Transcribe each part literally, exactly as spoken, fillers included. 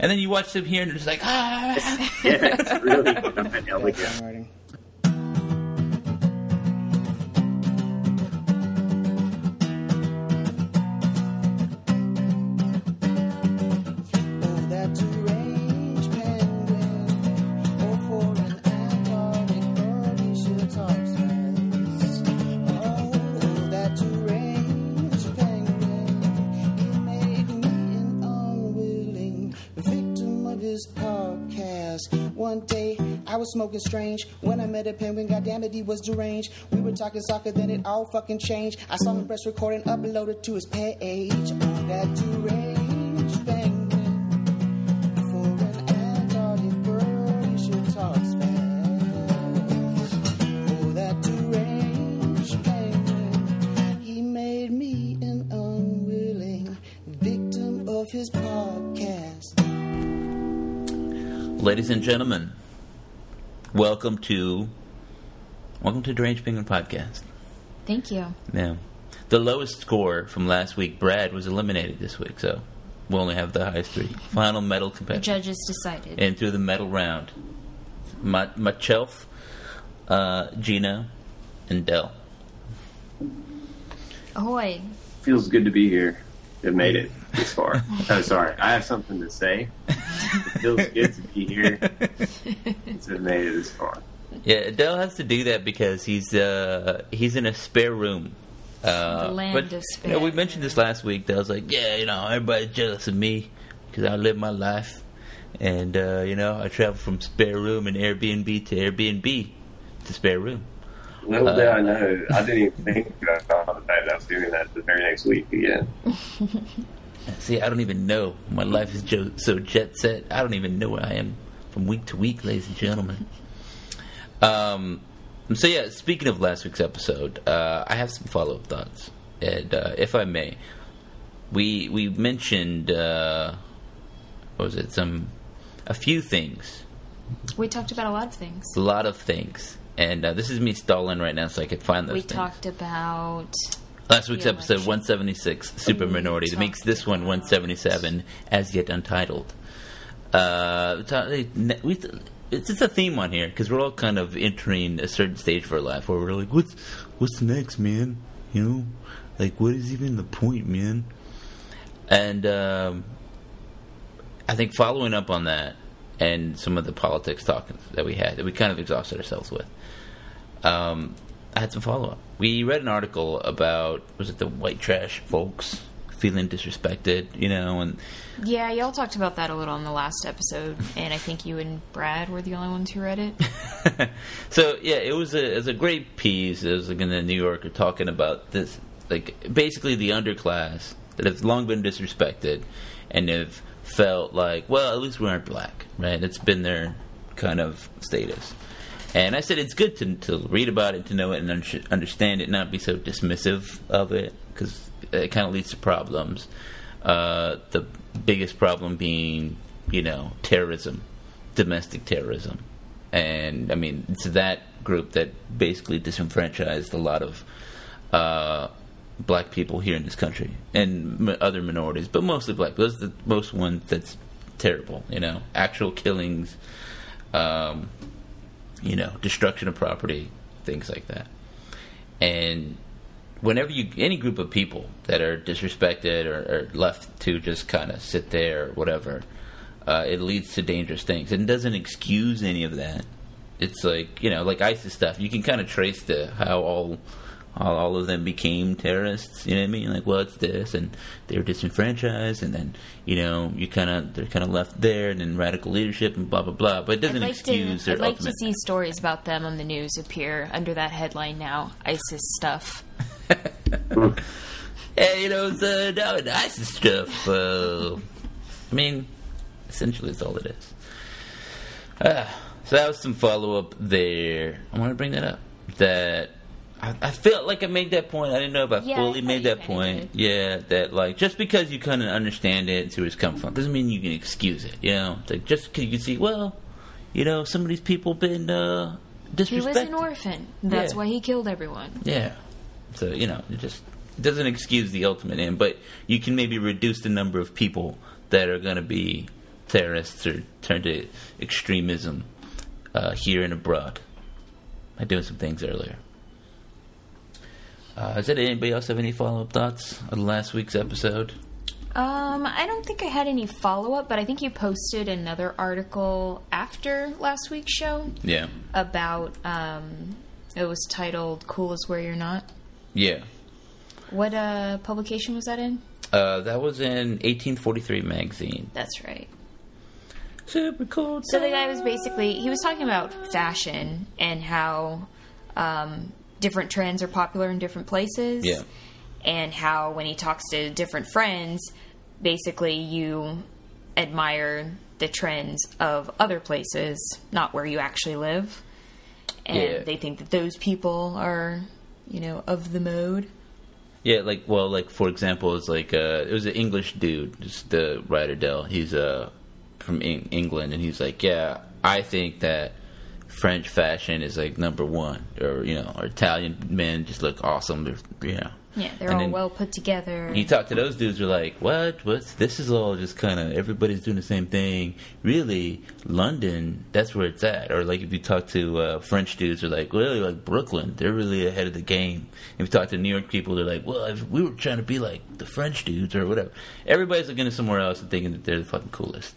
And then you watch them here and it's like, ah. Yeah, it's really not elegant. Smoking strange. When I met a penguin, goddammit, he was deranged. We were talking soccer, then it all fucking changed. I saw him press record and upload it to his page. Oh, that deranged penguin. For an Antarctic bird, you should talk fast. Oh, that deranged penguin. He made me an unwilling victim of his podcast. Ladies and gentlemen, Welcome to Welcome to Deranged Penguin Podcast. Thank you. Yeah. The lowest score from last week, Brad, was eliminated this week, so we'll only have the highest three. Final medal competitor. The judges decided. And through the medal round, Ma- Machelf, uh, Gina, and Dell. Ahoy. Feels good to be here. It made it this far. Oh, sorry. I have something to say. It feels good to be here. It's made it this far. Yeah, Dell has to do that because he's uh, he's in a spare room. Uh, the land but, of spare. You know, we mentioned this last week. Dell's like, yeah, you know, everybody's jealous of me because I live my life. And, uh, you know, I travel from spare room and Airbnb to Airbnb to spare room. Little uh, did I know. I didn't even think about the fact that I was doing that the very next week again. See, I don't even know. My life is jo- so jet set. I don't even know where I am from week to week, ladies and gentlemen. Um, so, yeah, speaking of last week's episode, uh, I have some follow-up thoughts. And uh, if I may, we we mentioned, uh, what was it, some, a few things. We talked about a lot of things. A lot of things. And uh, this is me stalling right now so I could find those we things. We talked about... Last week's episode, one seventy-six, Super Minority. That makes this one one seventy-seven, as yet untitled. Uh, we, it's just a theme on here, because we're all kind of entering a certain stage of our life where we're like, what's what's next, man? You know? Like, what is even the point, man? And um, I think following up on that, and some of the politics talk that we had, that we kind of exhausted ourselves with, um, I had some follow-up. We read an article about, was it the white trash folks feeling disrespected, you know? And yeah, y'all talked about that a little in the last episode, and I think you and Brad were the only ones who read it. So, yeah, it was a it was a great piece. It was like in the New Yorker talking about this, like, basically the underclass that has long been disrespected and have felt like, well, at least we aren't black, right? It's been their kind of status. And I said it's good to to read about it, to know it, and un- understand it, not be so dismissive of it, because it kind of leads to problems. Uh, the biggest problem being, you know, terrorism, domestic terrorism. And, I mean, it's that group that basically disenfranchised a lot of uh, black people here in this country, and m- other minorities, but mostly black. Those are the most one that's terrible, you know, actual killings, um... you know, destruction of property, things like that. And whenever you, any group of people that are disrespected or, or left to just kind of sit there or whatever, uh, it leads to dangerous things. And it doesn't excuse any of that. It's like, you know, like ISIS stuff. You can kind of trace the how all how all of them became terrorists. You know what I mean? Like, well, it's this, and they were disenfranchised, and then, you know, you kind of they're kind of left there, and then radical leadership, and blah blah blah. But it doesn't I'd like excuse to, their I'd like ultimate. to see stories about them on the news appear under that headline now. ISIS stuff. Yeah, you know, it's uh, now the ISIS stuff. Uh, I mean, essentially, it's all it is. Uh, so that was some follow up there. I want to bring that up. That. I, I felt like I made that point. I didn't know if I yeah, fully I made that point. Did. Yeah, that like just because you kind of understand it and see where it's come from doesn't mean you can excuse it. You know, it's like just because you can see, well, you know, some of these people been uh, disrespected. He was an orphan. That's yeah. why he killed everyone. Yeah. So you know, it just it doesn't excuse the ultimate end, but you can maybe reduce the number of people that are going to be terrorists or turn to extremism uh, here and abroad by doing some things earlier. Uh, does anybody else have any follow-up thoughts on last week's episode? Um, I don't think I had any follow-up, but I think you posted another article after last week's show. Yeah. About, um, it was titled Cool is Where You're Not. Yeah. What uh, publication was that in? Uh, that was in eighteen forty-three magazine. That's right. Super cool. So the guy was basically, he was talking about fashion and how um, different trends are popular in different places. Yeah. And how when he talks to different friends, basically you admire the trends of other places, not where you actually live. And Yeah. they think that those people are, you know, of the mode. Yeah, like, well, like, for example, it's like, uh, it was an English dude, just the writer Dell. He's uh, from Eng- England, and he's like, yeah, I think that French fashion is, like, number one. Or, you know, or Italian men just look awesome, They're, you know. Yeah, they're And all then well put together. You talk to those dudes, are like, what? What's this? Is all just kind of everybody's doing the same thing. Really, London, that's where it's at. Or like if you talk to uh, French dudes, they're like, really, like Brooklyn, they're really ahead of the game. If you talk to New York people, they're like, well, if we were trying to be like the French dudes or whatever. Everybody's looking at somewhere else and thinking that they're the fucking coolest.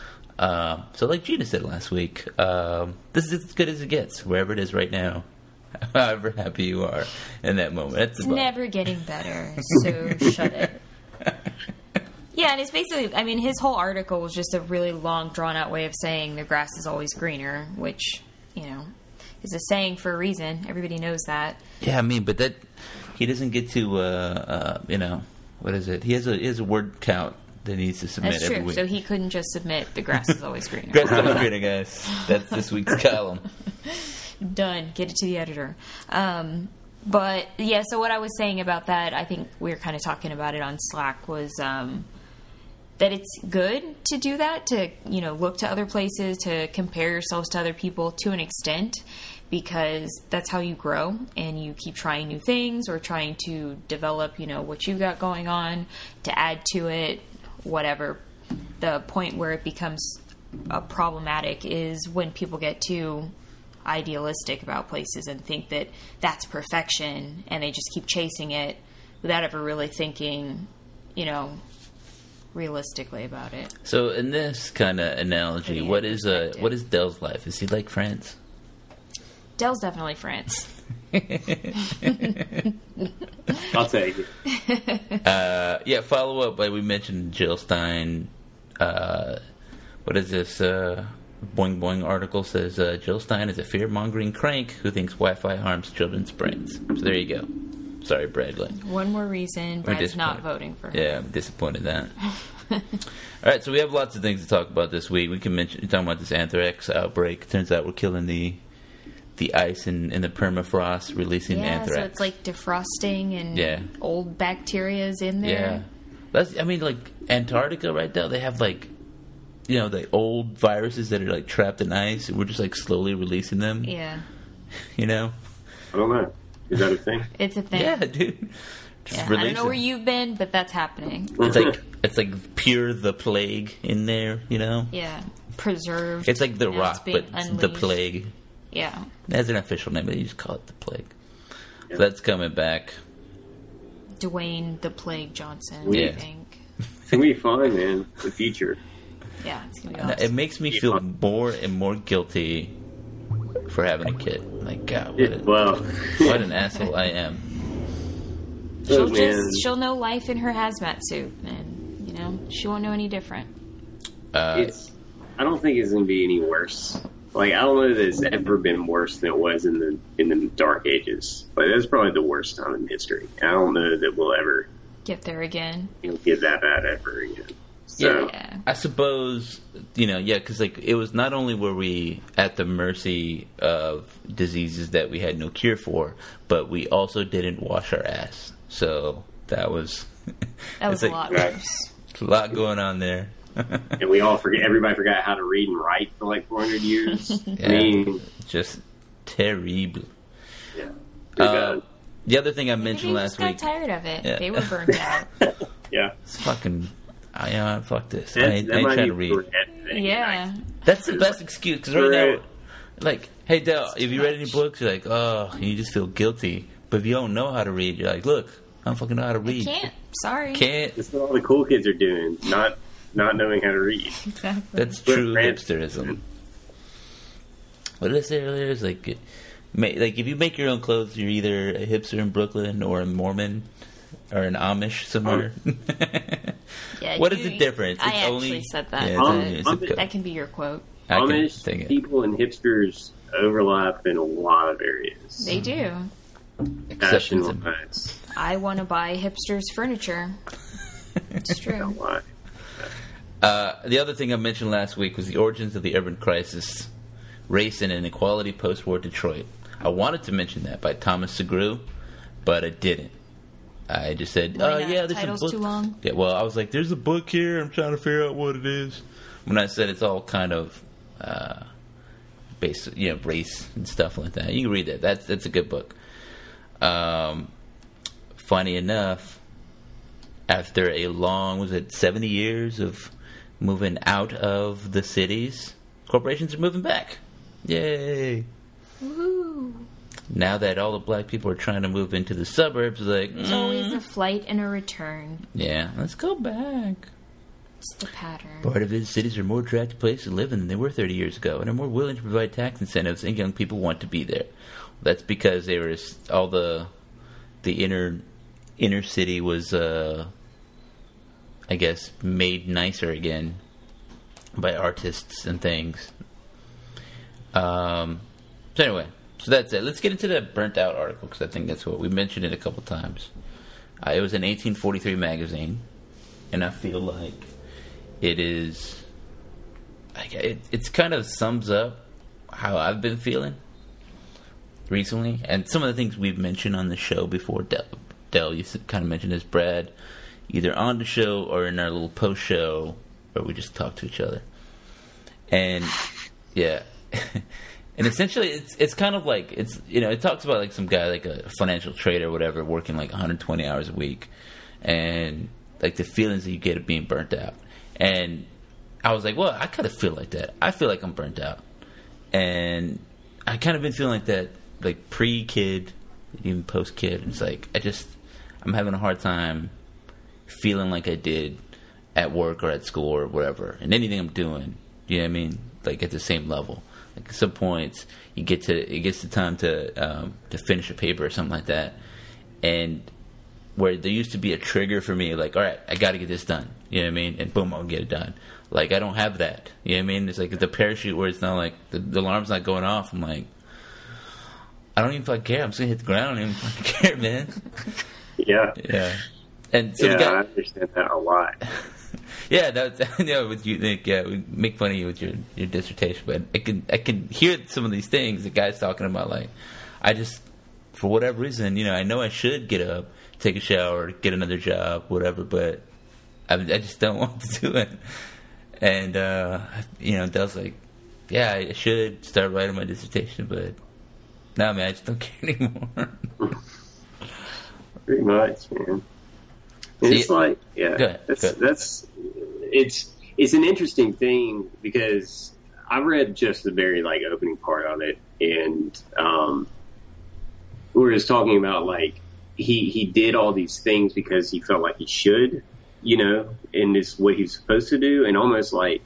Um, so like Gina said last week, um, this is as good as it gets, wherever it is right now. However happy you are in that moment. That's It's about- never getting better, so shut it. Yeah, and it's basically, I mean, his whole article was just a really long, drawn-out way of saying the grass is always greener, which, you know, is a saying for a reason. Everybody knows that. Yeah, I mean, but that he doesn't get to, uh, uh, you know, what is it? He has a he has a word count that he needs to submit That's every true. week. So he couldn't just submit the grass is always greener. Grass is always greener, guys. That's this week's column. Done. Get it to the editor. Um, but, yeah, so what I was saying about that, I think we were kind of talking about it on Slack, was um, that it's good to do that, to, you know, look to other places, to compare yourselves to other people to an extent, because that's how you grow, and you keep trying new things or trying to develop, you know, what you've got going on, to add to it, whatever. The point where it becomes uh, problematic is when people get too idealistic about places and think that that's perfection, and they just keep chasing it without ever really thinking, you know, realistically about it. So in this kind of analogy, Pretty what is uh, perspective. what is Dell's life? Is he like France? Dell's definitely France. I'll take it. Uh, yeah, follow up. Like we mentioned, Jill Stein. Uh, what is this? Uh, Boing Boing article says uh, Jill Stein is a fear-mongering crank who thinks Wi-Fi harms children's brains. So there you go. Sorry, Bradley. One more reason Brad's not disappointed. voting for her. Yeah, I'm disappointed in that. All right, so we have lots of things to talk about this week. We can mention talking about this anthrax outbreak. Turns out we're killing the the ice in, in the permafrost, releasing Yeah, anthrax. so it's like defrosting and Yeah. old bacteria's in there. Yeah, that's. I mean, like Antarctica, right now they have like, you know, the old viruses that are like trapped in ice, and we're just like slowly releasing them. Yeah. You know. I don't know. Is that a thing? It's a thing. Yeah, dude. Just Yeah, I release don't know it. where you've been, but that's happening. It's like it's like pure the plague in there. You know. Yeah. Preserved. It's like the Now rock, being but it's the unleashed. plague. Yeah. That's an official name, but you just call it the plague. Yeah. So that's coming back. Dwayne the Plague Johnson, Yeah. I think. It's gonna be fun, man. The future. Yeah, it's going to be And awesome. It makes me feel more and more guilty for having a kid. Like, God, what, Yeah, a, well, what an asshole I am. She'll oh, man. just, she'll know life in her hazmat suit, and, you know, she won't know any different. Uh, It's. I don't think it's gonna be any worse. Like I don't know that it's ever been worse than it was in the in the Dark Ages. But that's probably the worst time in history. I don't know that we'll ever Get there again. you know, get that bad ever again. So Yeah. I suppose, you know, yeah, because like it was not only were we at the mercy of diseases that we had no cure for, but we also didn't wash our ass. So that was That was it's a like- lot Right. worse. a lot going on there. and we all forget. Everybody forgot how to read and write for like four hundred years. Yeah. I mean, Just terrible. yeah. Too Uh, bad. the other thing I Maybe mentioned they last just got week, tired of it. Yeah. They were burnt out. Yeah. it's fucking I, you know, fuck this. That, I ain't, that I ain't might trying be to read. a red thing. Yeah. That's the best excuse, because right Right. now, like, hey, Del, if you read any books, you're like, oh, and you just feel guilty. But if you don't know how to read, you're like, look, I don't fucking know how to read. Can't. Sorry. Can't. That's what all the cool kids are doing, not not knowing how to read. Exactly. That's But true Rand- hipsterism. What did I say earlier? It's like, ma- like if you make your own clothes, you're either a hipster in Brooklyn or a Mormon or an Amish somewhere. Yeah, What you- is the difference? I It's actually only- said that. Yeah, Um, but it's a um, co- that can be your quote. I can Amish take it. people and hipsters overlap in a lot of areas. They do. Exceptions. in- Fashion-wise. I want to buy hipsters furniture. It's true. Why? Uh, the other thing I mentioned last week was the origins of the urban crisis, race and inequality post-war Detroit. I wanted to mention that by Thomas Segru, but I didn't. I just said, Why "Oh not? yeah, there's Title's a book." too long? Yeah, well, I was like, "There's a book here. I'm trying to figure out what it is." When I said it's all kind of uh, based, you know, race and stuff like that. You can read that. That's that's a good book. Um, funny enough, after a long, was it seventy years of moving out of the cities, corporations are moving back. Yay! Woohoo. Now that all the black people are trying to move into the suburbs, like, There's mm, always a flight and a return. yeah, let's go back. It's the pattern. Part of it is cities are a more attractive place to live in than they were thirty years ago, and are more willing to provide tax incentives, and young people want to be there. That's because they were all the the inner inner city was, uh, I guess, made nicer again by artists and things. Um. So anyway, so that's it. Let's get into the burnt out article, because I think that's what we mentioned it a couple times. Uh, it was an eighteen forty-three magazine, and I feel like it is. Like it, it's kind of sums up how I've been feeling recently, and some of the things we've mentioned on the show before. Del, Del you kind of mentioned this, Brad, either on the show or in our little post show where we just talk to each other. And yeah. And essentially, it's it's kind of like, it's, you know, it talks about like some guy, like a financial trader or whatever, working like one hundred twenty hours a week, and like the feelings that you get of being burnt out. And I was like, well, I kind of feel like that. I feel like I'm burnt out, and I kind of been feeling like that, like pre-kid, even post-kid. It's like I just I'm having a hard time feeling like I did at work or at school or whatever, and anything I'm doing. You know what I mean? Like at the same level. Like at some points, you get to it gets the time to um, to finish a paper or something like that, and where there used to be a trigger for me, like, all right, I got to get this done. You know what I mean? And boom, I'll get it done. Like I don't have that. You know what I mean? It's like the parachute where it's not like the, the alarm's not going off. I'm like, I don't even fucking care. I'm just gonna hit the ground. I don't even fucking care, man. Yeah. Yeah. And so yeah, the guy, I understand that a lot. yeah, that's you know, with you think yeah, we make fun of you with your, your dissertation, but I can I can hear some of these things the guy's talking about. Like, I just for whatever reason, you know, I know I should get up, take a shower, get another job, whatever, but I, I just don't want to do it. And uh, you know, Del's like, yeah, I should start writing my dissertation, but no, man, I just don't care anymore. Pretty much, man. See, It's like, yeah, go ahead, that's go ahead. that's it's it's an interesting thing because I read just the very like opening part of it, and um, we were just talking about like he he did all these things because he felt like he should, you know, and it's what he's supposed to do, and almost like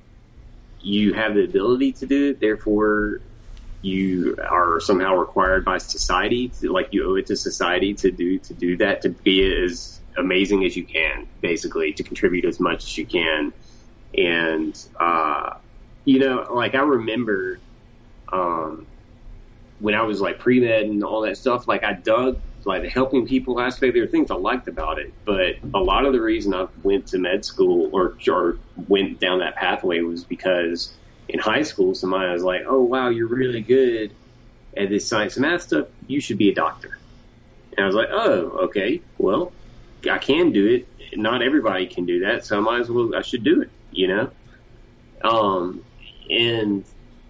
you have the ability to do it, therefore you are somehow required by society to, like you owe it to society to do to do that, to be as amazing as you can, basically, to contribute as much as you can. And uh you know, like I remember um when I was like pre-med and all that stuff, like I dug like the helping people aspect. There were things I liked about it, but a lot of the reason I went to med school or, or went down that pathway was because in high school somebody was like, oh wow, you're really good at this science and math stuff, you should be a doctor. And I was like, oh, okay, well, I can do it. Not everybody can do that, so I might as well, I should do it, you know? Um, and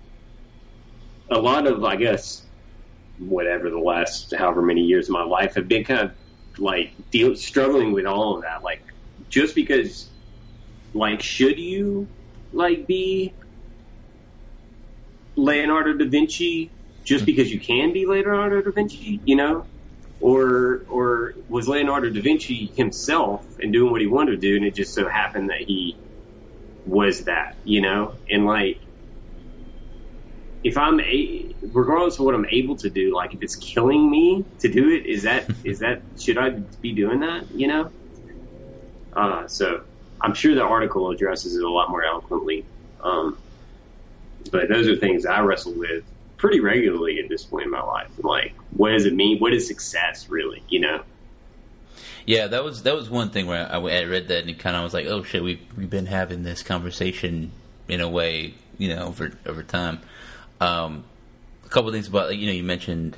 a lot of, I guess, whatever the last however many years of my life have been kind of like deal, struggling with all of that. Like, just because like, should you, like, be Leonardo da Vinci just because you can be Leonardo da Vinci, you know? Or or was Leonardo da Vinci himself and doing what he wanted to do, and it just so happened that he was that, you know? And, like, if I'm, a, regardless of what I'm able to do, like, if it's killing me to do it, is that, is that, should I be doing that, you know? Uh, so I'm sure the article addresses it a lot more eloquently. Um, but those are things I wrestle with pretty regularly at this point in my life. Like, what does it mean? What is success really, you know? Yeah, that was that was one thing where I, I read that and it kind of was like, oh shit, we've, we've been having this conversation in a way, you know, over over time. Um, a couple of things about, like, you know, you mentioned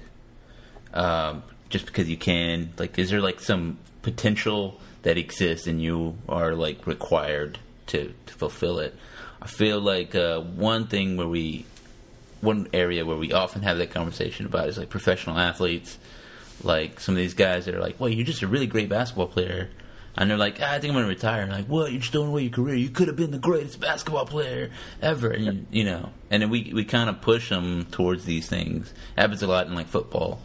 um, just because you can, like, is there like some potential that exists and you are like required to, to fulfill it? I feel like uh, one thing where we, one area where we often have that conversation about is like professional athletes. Like some of these guys that are like, well, you're just a really great basketball player. And they're like, ah, I think I'm going to retire. And like, what? You're just throwing away your career. You could have been the greatest basketball player ever. And, you, you know, and then we, we kind of push them towards these things. It happens a lot in like football.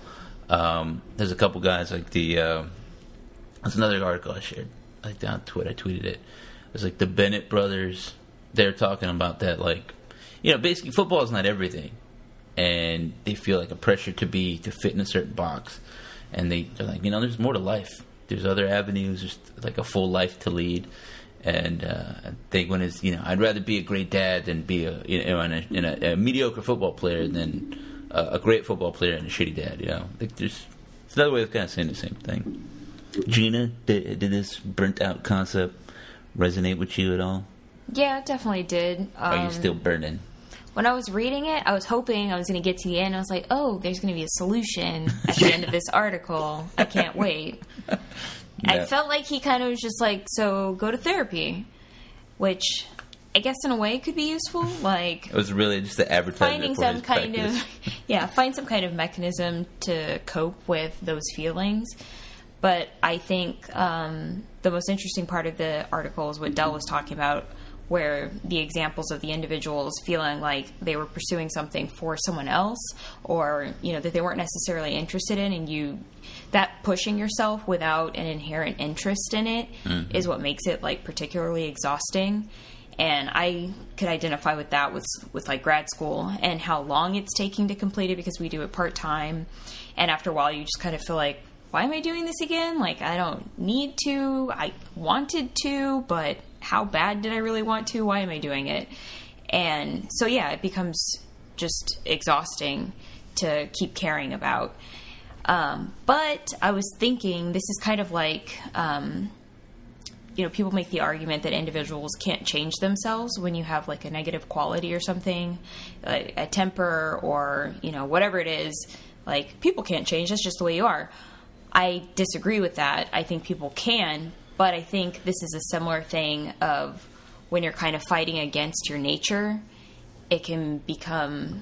Um, there's a couple guys like the, uh, there's another article I shared, like on Twitter. I tweeted it. It's like the Bennett brothers. They're talking about that, like, you know, basically football is not everything. And they feel like a pressure to be, to fit in a certain box. And they, they're like, you know, there's more to life. There's other avenues, just like a full life to lead. And uh, I think when it's, you know, I'd rather be a great dad than be a, you know, in a, in a, a mediocre football player than a, a great football player and a shitty dad, you know. I think there's, it's another way of kind of saying the same thing. Gina, did, did this burnt out concept resonate with you at all? Yeah, it definitely did. Um, Are you still burning? When I was reading it, I was hoping I was going to get to the end. I was like, oh, there's going to be a solution at the end of this article. I can't wait. Yeah. I felt like he kind of was just like, so go to therapy, which I guess in a way could be useful. Like, it was really just the advertisement finding for some his kind practice. of yeah, find some kind of mechanism to cope with those feelings. But I think um, the most interesting part of the article is what Dell was talking about, where the examples of the individuals feeling like they were pursuing something for someone else, or, you know, that they weren't necessarily interested in, and you, that pushing yourself without an inherent interest in it mm-hmm. is what makes it, like, particularly exhausting. And I could identify with that with, with like grad school and how long it's taking to complete it, because we do it part-time. And after a while you just kind of feel like, why am I doing this again? Like, I don't need to. I wanted to, but how bad did I really want to? Why am I doing it? And so, yeah, it becomes just exhausting to keep caring about. Um, but I was thinking, this is kind of like, um, you know, people make the argument that individuals can't change themselves when you have like a negative quality or something, like a temper or, you know, whatever it is. Like, people can't change. That's just the way you are. I disagree with that. I think people can, but I think this is a similar thing of when you're kind of fighting against your nature, it can become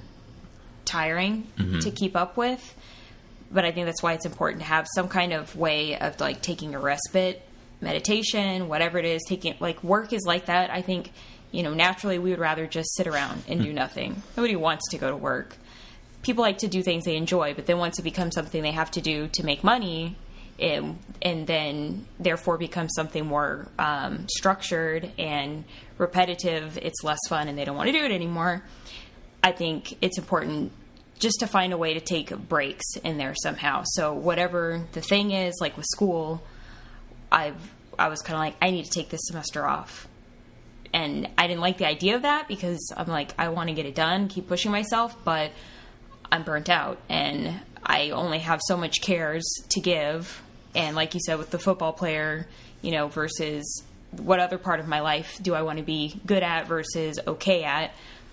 tiring mm-hmm. to keep up with. But I think that's why it's important to have some kind of way of like taking a respite, meditation, whatever it is, taking, like, work is like that. I think, you know, naturally we would rather just sit around and do nothing. Nobody wants to go to work. People like to do things they enjoy, but then once it becomes something they have to do to make money, it, and then therefore becomes something more um, structured and repetitive, it's less fun and they don't want to do it anymore. I think it's important just to find a way to take breaks in there somehow. So whatever the thing is, like with school, I've, I was kind of like, I need to take this semester off. And I didn't like the idea of that because I'm like, I want to get it done, keep pushing myself, but I'm burnt out and I only have so much cares to give. And like you said, with the football player, you know, versus what other part of my life do I want to be good at versus okay at?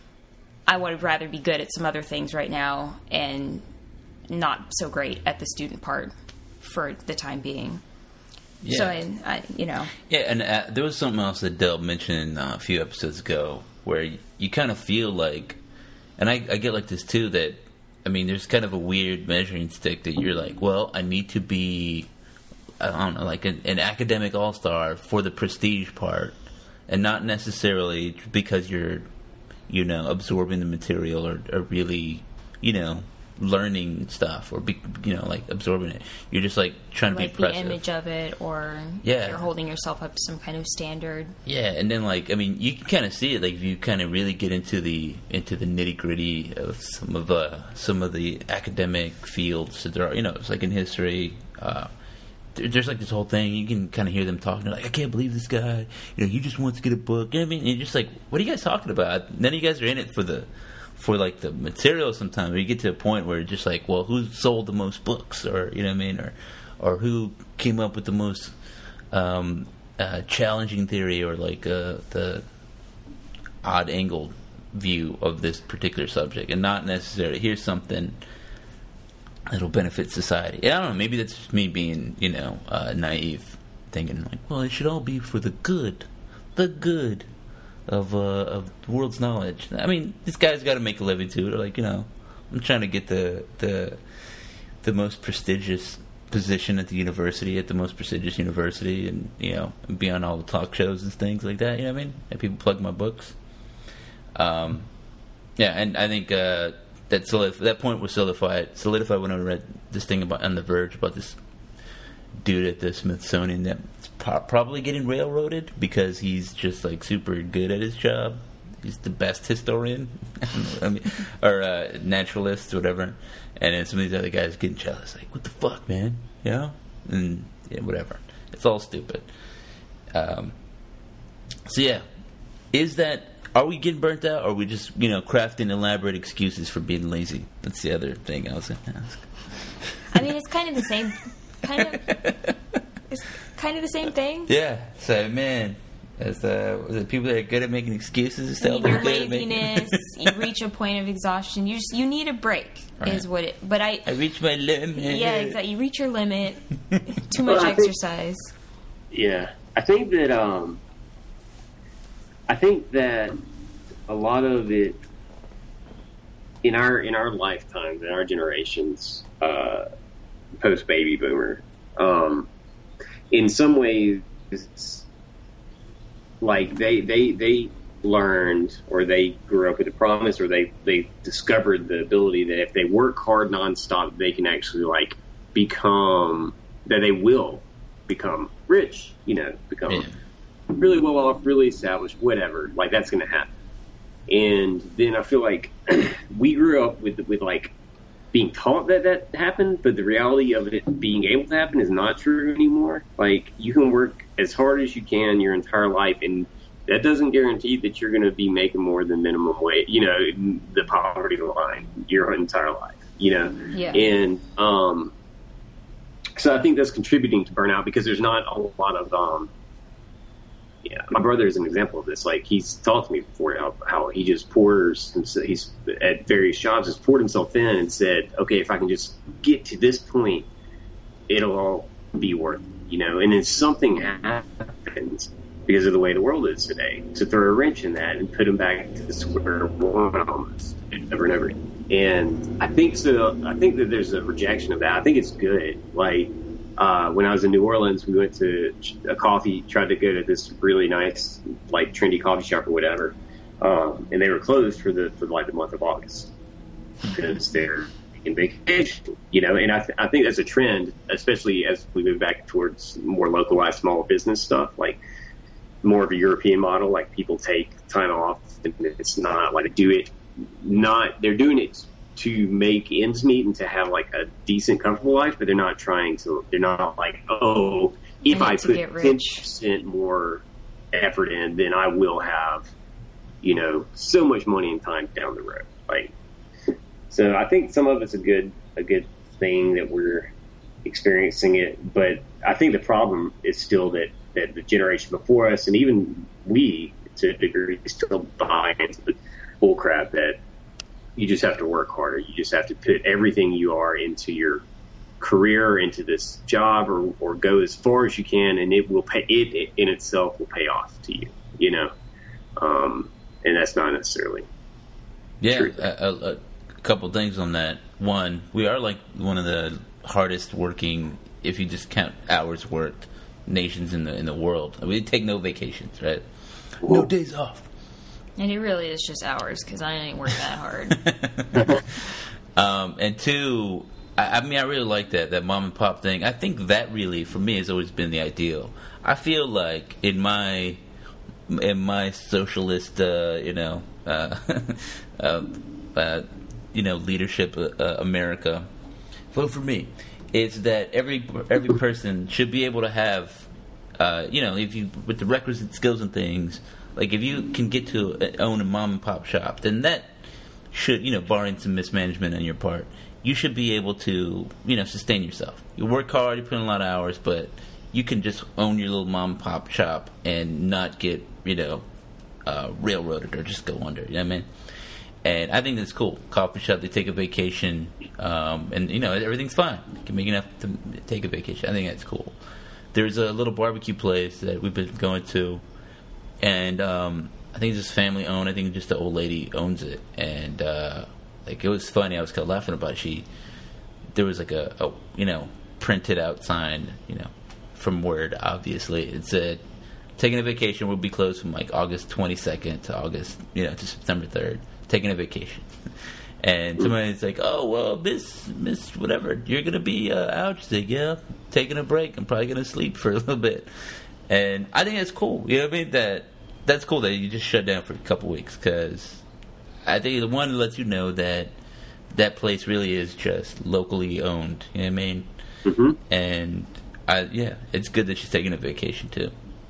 I would rather be good at some other things right now and not so great at the student part for the time being. Yeah. So, I, I, you know. Yeah, and uh, there was something else that Del mentioned uh, a few episodes ago where you, you kind of feel like, and I, I get like this too, that, I mean, there's kind of a weird measuring stick that you're like, well, I need to be, I don't know, like an, an academic all-star for the prestige part. and not necessarily because you're, you know, absorbing the material or, or really, you know, learning stuff or be, you know, like absorbing it. You're just like trying like to be impressive. The image of it, or yeah. you're holding yourself up to some kind of standard. Yeah, and then like I mean, you can kind of see it. Like if you kind of really get into the into the nitty gritty of some of uh, some of the academic fields that there are. You know, it's like in history. Uh, there, there's like this whole thing. You can kind of hear them talking. Like, I can't believe this guy. You know, he just wants to get a book. You know what I mean? And you're just like, what are you guys talking about? None of you guys are in it for the. For like the material, sometimes we get to a point where it's just like, well, who sold the most books, or you know what I mean, or or who came up with the most um, uh, challenging theory, or like uh, the odd angled view of this particular subject, and not necessarily here's something that'll benefit society. Yeah, I don't know. Maybe that's just me being, you know, uh, naive, thinking like, well, it should all be for the good, the good. Of uh, of the world's knowledge. I mean, this guy's got to make a living too. They're like, you know, I'm trying to get the the the most prestigious position at the university, at the most prestigious university, and you know, be on all the talk shows and things like that. You know what I mean? And people plug my books. Um, yeah, and I think uh, that solid that point was solidified solidified when I read this thing about on The Verge about this dude at the Smithsonian that's pro- probably getting railroaded because he's just like super good at his job. He's the best historian, I mean, or uh, naturalist, or whatever. And then some of these other guys getting jealous, like, "What the fuck, man?" You know, and yeah, whatever. It's all stupid. Um, so yeah, is that? Are we getting burnt out, or are we just, you know, crafting elaborate excuses for being lazy? That's the other thing I was going to ask. I mean, it's kind of the same. Kind of, it's kind of the same thing. Yeah. So, man, as uh, the people that are good at making excuses, I mean, your laziness, you reach a point of exhaustion. You just, you need a break, right. Is what it. But I, I reach my limit. Yeah, exactly. You reach your limit. Too much well, exercise. Think, yeah, I think that. Um, I think that a lot of it in our in our lifetimes, in our generations. Uh, post baby boomer, um, in some ways, like they they they learned, or they grew up with the promise, or they they discovered the ability that if they work hard nonstop, they can actually like become that they will become rich, you know, become yeah. really well off, really established, whatever. Like that's going to happen. And then I feel like we grew up with with like. being taught that that happened, but the reality of it being able to happen is not true anymore. Like, you can work as hard as you can your entire life, and that doesn't guarantee that you're going to be making more than minimum wage, you know, the poverty line your entire life, you know? Yeah. And, um, so I think that's contributing to burnout because there's not a lot of, um, yeah, my brother is an example of this. Like, he's talked to me before how, how he just pours himself, he's at various jobs, just poured himself in and said, okay, if I can just get to this point, it'll all be worth it, you know? And then something happens because of the way the world is today to throw a wrench in that and put him back to the square one almost over and over. And I think so. I think that there's a rejection of that. I think it's good. Like, Uh, when I was in New Orleans, we went to a coffee, tried to go to this really nice, like trendy coffee shop or whatever. Um, and they were closed for the, for like the month of August because they're taking vacation, you know, and I, th- I think that's a trend, especially as we move back towards more localized small business stuff, like more of a European model, like people take time off and it's not like do it, not, they're doing it to make ends meet and to have like a decent, comfortable life, but they're not trying to, they're not like, oh, if I, I put ten percent more effort in, then I will have, you know, so much money and time down the road. Like, so I think some of it's a good, a good thing that we're experiencing it, but I think the problem is still that, that the generation before us, and even we to a degree, still buy into the bull crap that you just have to work harder. You just have to put everything you are into your career, into this job, or, or go as far as you can, and it will pay. It in itself will pay off to you, you know. Um, and that's not necessarily yeah. true. A, a, a couple things on that. One, we are like one of the hardest working, if you just count hours worked, nations in the in the world. I mean, we take no vacations, right? no days off. And it really is just hours because I ain't work that hard. um, and two, I, I mean, I really like that that mom and pop thing. I think that really, for me, has always been the ideal. I feel like in my in my socialist, uh, you know, uh, uh, uh, you know, leadership, uh, America, vote for me. It's that every every person should be able to have, uh, you know, if you with the requisite skills and things. Like, if you can get to own a mom-and-pop shop, then that should, you know, barring some mismanagement on your part, you should be able to, you know, sustain yourself. You work hard, you put in a lot of hours, but you can just own your little mom-and-pop shop and not get, you know, uh, railroaded or just go under. You know what I mean? And I think that's cool. Coffee shop, they take a vacation, um, and, you know, everything's fine. You can make enough to take a vacation. I think that's cool. There's a little barbecue place that we've been going to. And um, I think it's just family owned. I think just the old lady owns it. And uh, like it was funny. I was kind of laughing about it. She there was like a, a you know printed out sign, you know, from Word. Obviously, it said taking a vacation will be closed from like August twenty-second to August, you know, to September third. Taking a vacation. And somebody's like, oh, well, Miss, Miss, whatever, you're going to be uh, out. She's like, yeah, taking a break. I'm probably going to sleep for a little bit. And I think that's cool. You know what I mean? That that's cool that you just shut down for a couple weeks, because I think the one lets you know that that place really is just locally owned. You know what I mean? Mm-hmm. And I, yeah, it's good that she's taking a vacation too.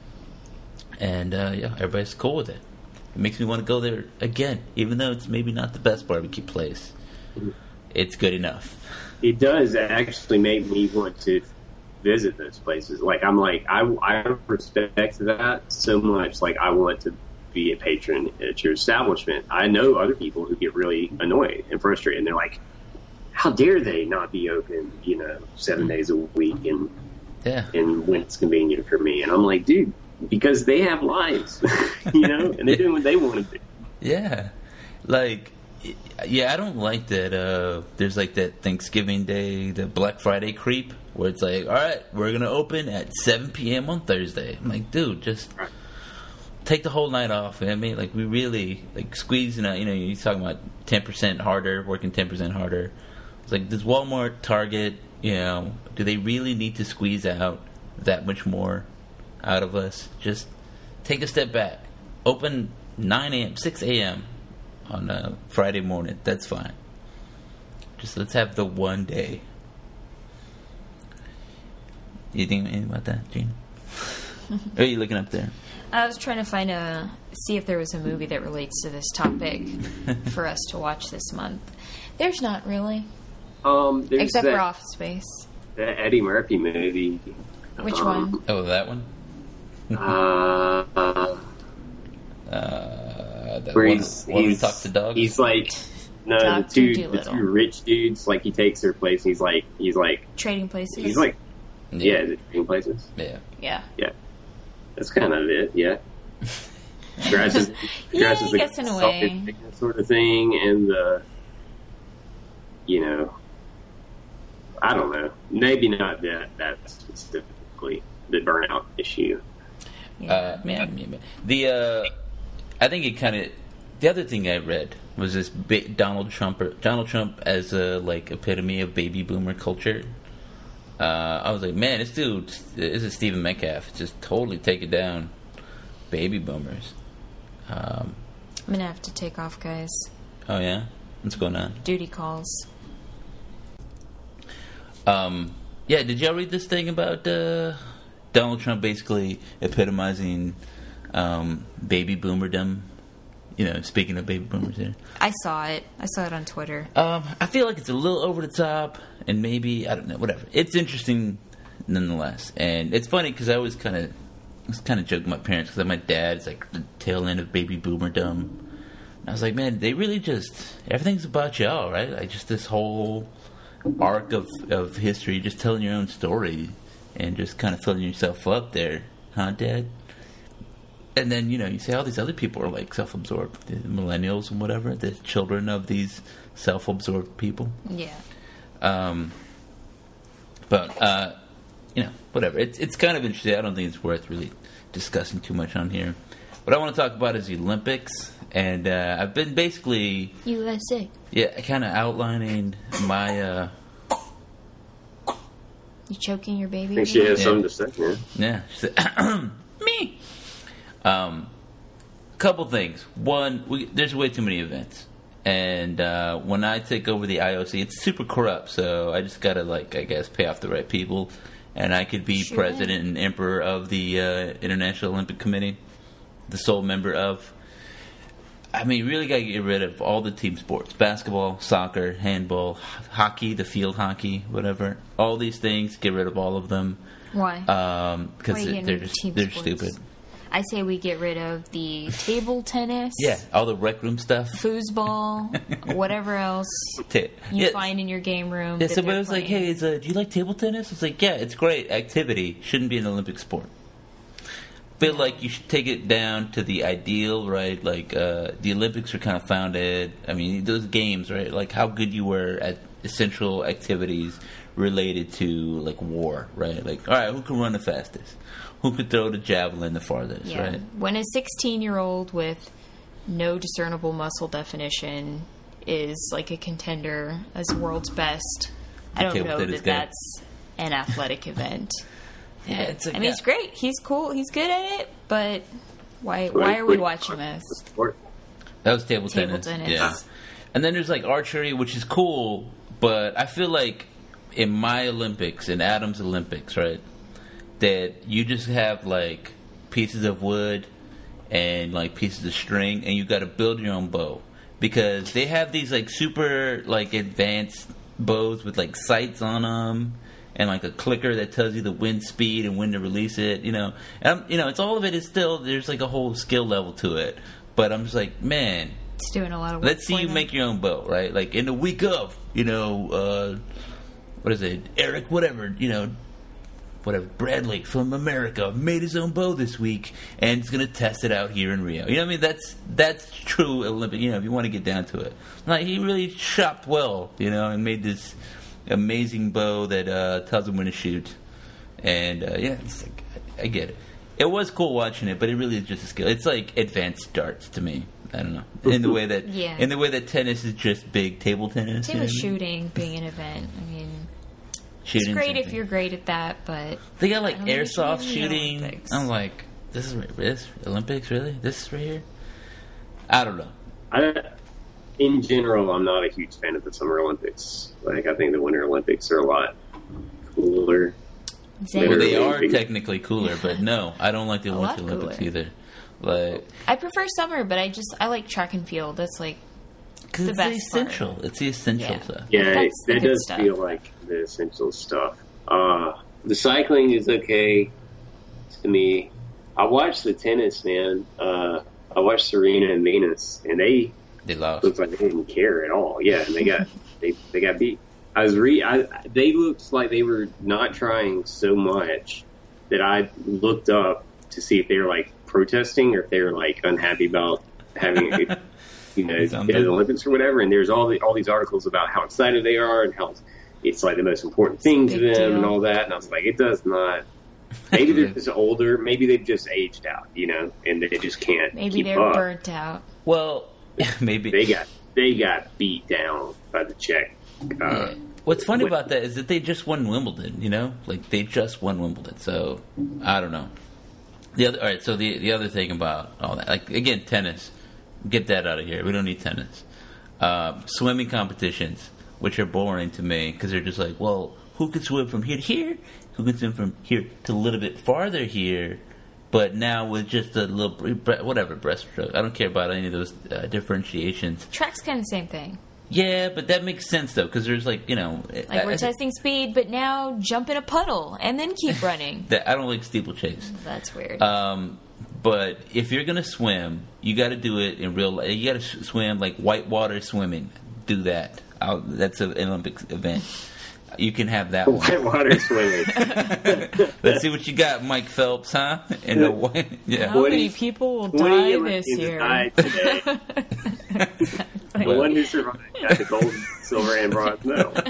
And uh, yeah, everybody's cool with it. It makes me want to go there again, even though it's maybe not the best barbecue place. Mm-hmm. It's good enough. It does actually make me want to visit those places. Like, I'm like, I, I respect that so much. Like, I want to be a patron at your establishment. I know other people who get really annoyed and frustrated, and they're like, how dare they not be open, you know, seven days a week and yeah. and when it's convenient for me. And I'm like, dude, because they have lives, you know, and they're doing what they want to do. Yeah. Like, yeah, I don't like that. Uh, there's like that Thanksgiving Day, the Black Friday creep, where it's like, all right, we're going to open at seven p.m. on Thursday. I'm like, dude, just right. take the whole night off. You know what I mean? Like, we really, like, squeezing out, you know, you're talking about ten percent harder, working ten percent harder. It's like, does Walmart, Target, you know, do they really need to squeeze out that much more out of us? Just take a step back. Open nine a.m., six a.m. on a Friday morning. That's fine. Just let's have the one day. You think anything about that, Gene? What are you looking up there? I was trying to find a see if there was a movie that relates to this topic for us to watch this month. There's not really, Um, there's except that, for Office Space. that Eddie Murphy movie. Which um, one? Oh, that one? Uh, uh, Uh, that where one, he's, one where he he's, talks to dogs? he's like, no, the Doctor two, the Dolittle. two rich dudes, like he takes their place. And he's like, he's like, Trading Places. he's like, yeah, the trading places. Yeah. yeah. Yeah, that's kind of it. Yeah, dresses, Yeah, dresses I guess in a way. sort of thing, and the, you know, I don't know, maybe not that that specifically the burnout issue. Yeah. Uh, man, man, man. The uh, I think it kind of. The other thing I read was this ba- Donald Trump, or Donald Trump as a like epitome of baby boomer culture. Uh, I was like, man, this dude, this is Stephen Metcalf, just totally taking down baby boomers. Um, I'm gonna have to take off, guys. oh yeah, what's going on? Duty calls. Um, yeah, did y'all read this thing about uh, Donald Trump basically epitomizing um, baby boomerdom? You know, speaking of baby boomers here. I saw it. I saw it on Twitter. Um, I feel like it's a little over the top, and maybe, I don't know, whatever. It's interesting nonetheless. And it's funny because I always kind of I was kind of joking with my parents because my dad's like the tail end of baby boomerdom. And I was like, man, they really just, everything's about y'all, right? Like just this whole arc of, of history, just telling your own story and just kind of filling yourself up there, huh, Dad? And then, you know, you say all these other people are like self-absorbed, the millennials and whatever, the children of these self-absorbed people. Yeah. Um, but, uh, you know, whatever. It's it's kind of interesting. I don't think it's worth really discussing too much on here. what I want to talk about is the Olympics, and uh, I've been basically U S A. yeah, kind of outlining my. Uh, You choking your baby? I think she has Yeah. something to say. Yeah. Yeah, she said, me. Um, couple things. One, we, there's way too many events, and uh, when I take over the I O C, it's super corrupt. So I just gotta, like, I guess, pay off the right people, and I could be Sure. president and emperor of the uh, International Olympic Committee, the sole member of. I mean, really got to get rid of all the team sports: basketball, soccer, handball, h- hockey, the field hockey, whatever. All these things, get rid of all of them. Why? Um, Why because are you getting they're rid of just team they're sports? stupid. I say we get rid of the table tennis. Yeah, all the rec room stuff. Foosball, whatever else Ta- you yeah, find in your game room. yeah. that Somebody they're was like, playing. "Hey, is, uh, do you like table tennis?" It's like, "Yeah, it's great activity. Shouldn't be an Olympic sport." Feel like you should take it down to the ideal, right? Like uh, the Olympics are kind of founded. I mean, those games, right? Like how good you were at essential activities related to like war, right? Like, all right, who can run the fastest? Who could throw the javelin the farthest, Yeah. right? When a sixteen-year-old with no discernible muscle definition is like a contender as world's best, I don't Table know tennis that guy. that's an athletic event. Yeah, it's. A I mean, it's great. He's cool. He's good at it. But why? Why are we watching this? That was table, Table tennis. tennis. Yeah. And then there's like archery, which is cool, but I feel like in my Olympics, in Adam's Olympics, right, that you just have like pieces of wood and like pieces of string, and you got to build your own bow because they have these like super like advanced bows with like sights on them. And like a clicker that tells you the wind speed and when to release it, you know. And I'm, you know, it's all of it is still there's like a whole skill level to it. But I'm just like, man, It's doing a lot of work. let's see for you them. make your own bow, right? Like in the week of, you know, uh, what is it, Eric, whatever, you know, whatever, Bradley from America made his own bow this week and is going to test it out here in Rio. You know what I mean? That's that's true Olympic. You know, if you want to get down to it, like he really shopped well, you know, and made this amazing bow that uh, tells him when to shoot. And uh, yeah, it's like, I get it. It was cool watching it, but it really is just a skill. It's like advanced darts to me. I don't know, in the way that Yeah. in the way that tennis is just big table tennis. Same you know with what I mean? shooting being an event. I mean, Shooting's it's great same if thing. you're great at that, but They got like I don't think it should airsoft be the shooting. Olympics. I'm like, this is this Olympics really? This is right here? I don't know. I, in general, I'm not a huge fan of the Summer Olympics. Like, I think the Winter Olympics are a lot cooler. Zane. Well, they Literally are big- technically cooler, but no, I don't like the A lot Winter Olympics cooler. either. Like, I prefer summer, but I just I like track and field. That's like cause The it's best the essential. It's the essential Yeah. stuff. Yeah, That's the that good does stuff. feel like the essential stuff. Uh, the cycling is okay to me. I watched the tennis, man. Uh, I watched Serena and Venus, and they They lost. looked like they didn't care at all. Yeah, and they got they they got beat. I was re. I, they looked like they were not trying so much that I looked up to see if they were like protesting or if they were like unhappy about having a, you know Something. the Olympics or whatever. And there's all the all these articles about how excited they are and how it's like the most important thing to Big them deal. and all that. And I was like, it does not. Maybe they're just older. Maybe they've just aged out, you know, and they just can't maybe keep they're up. burnt out. Well, maybe They got they got beat down by the Czech. Uh, What's funny What- about that is that they just won Wimbledon, you know? Like, they just won Wimbledon, so, I don't know. The other, all right, so the the other thing about all that, like, again, tennis. Get that out of here. We don't need tennis. Um, swimming competitions, which are boring to me, because they're just like, well, who can swim from here to here? Who can swim from here to a little bit farther here? But now with just a little, bre- whatever, breaststroke. I don't care about any of those uh, differentiations. Track's kind of the same thing. Yeah, but that makes sense, though, because there's, like, you know... Like I- we're I- testing speed, but now jump in a puddle and then keep running. that I don't like steeplechase. That's weird. Um, but if you're gonna swim, you got to do it in real life. You got to swim like whitewater swimming. Do that. I'll, that's an Olympic event. You can have that one. whitewater swimming. Let's see what you got, Mike Phelps, huh? And the white, yeah. How what many is- people will twenty die this Olympians year? died today. The Well- one who survived got the gold, silver, and bronze medal. I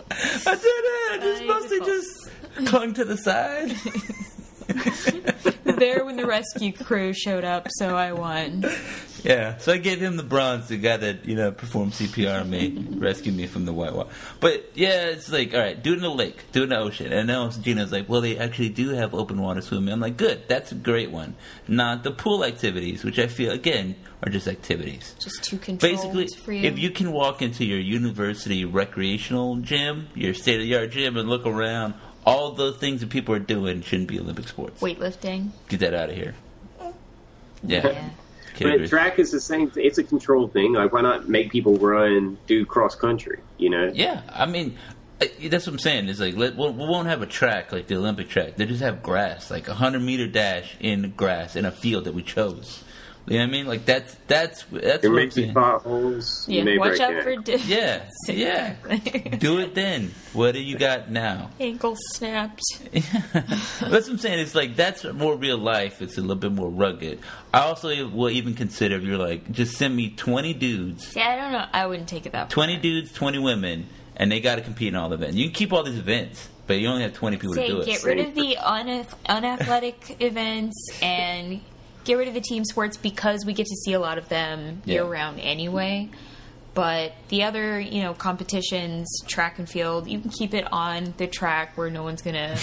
did it. It's I mostly just- just clung to the side. there when the rescue crew showed up, so I won. Yeah, so I gave him the bronze, the guy that, you know, performed C P R on me, rescued me from the whitewater. But, yeah, it's like, all right, do it in the lake, do it in the ocean. And now Gina's like, well, they actually do have open water swimming. I'm like, good, that's a great one. Not the pool activities, which I feel, again, are just activities. Just too controlled Basically, for you. if you can walk into your university recreational gym, your state-of-the-art gym, and look around, all the things that people are doing shouldn't be Olympic sports. Weightlifting. Get that out of here. Yeah. Yeah. But track is the same. It's a controlled thing. Like, why not make people run, do cross country? You know? Yeah, I mean, that's what I'm saying. It's like let, we won't have a track like the Olympic track. They just have grass, like a hundred meter dash in grass in a field that we chose. You know what I mean? Like that's that's that's there what may I'm be saying. potholes. Yeah, you may watch break out down. for di- Yeah, yeah. Do it then. What do you got now? ankle snapped. That's what I'm saying. It's like that's more real life. It's a little bit more rugged. I also will even consider if you're like, just send me twenty dudes, See, I don't know. I wouldn't take it that far. twenty dudes, twenty women, and they got to compete in all the events. You can keep all these events, but you only have twenty people Say, to do it. get rid of the unath- unathletic events and get rid of the team sports because we get to see a lot of them Yeah. year round anyway. But the other, you know, competitions, track and field, you can keep it on the track where no one's gonna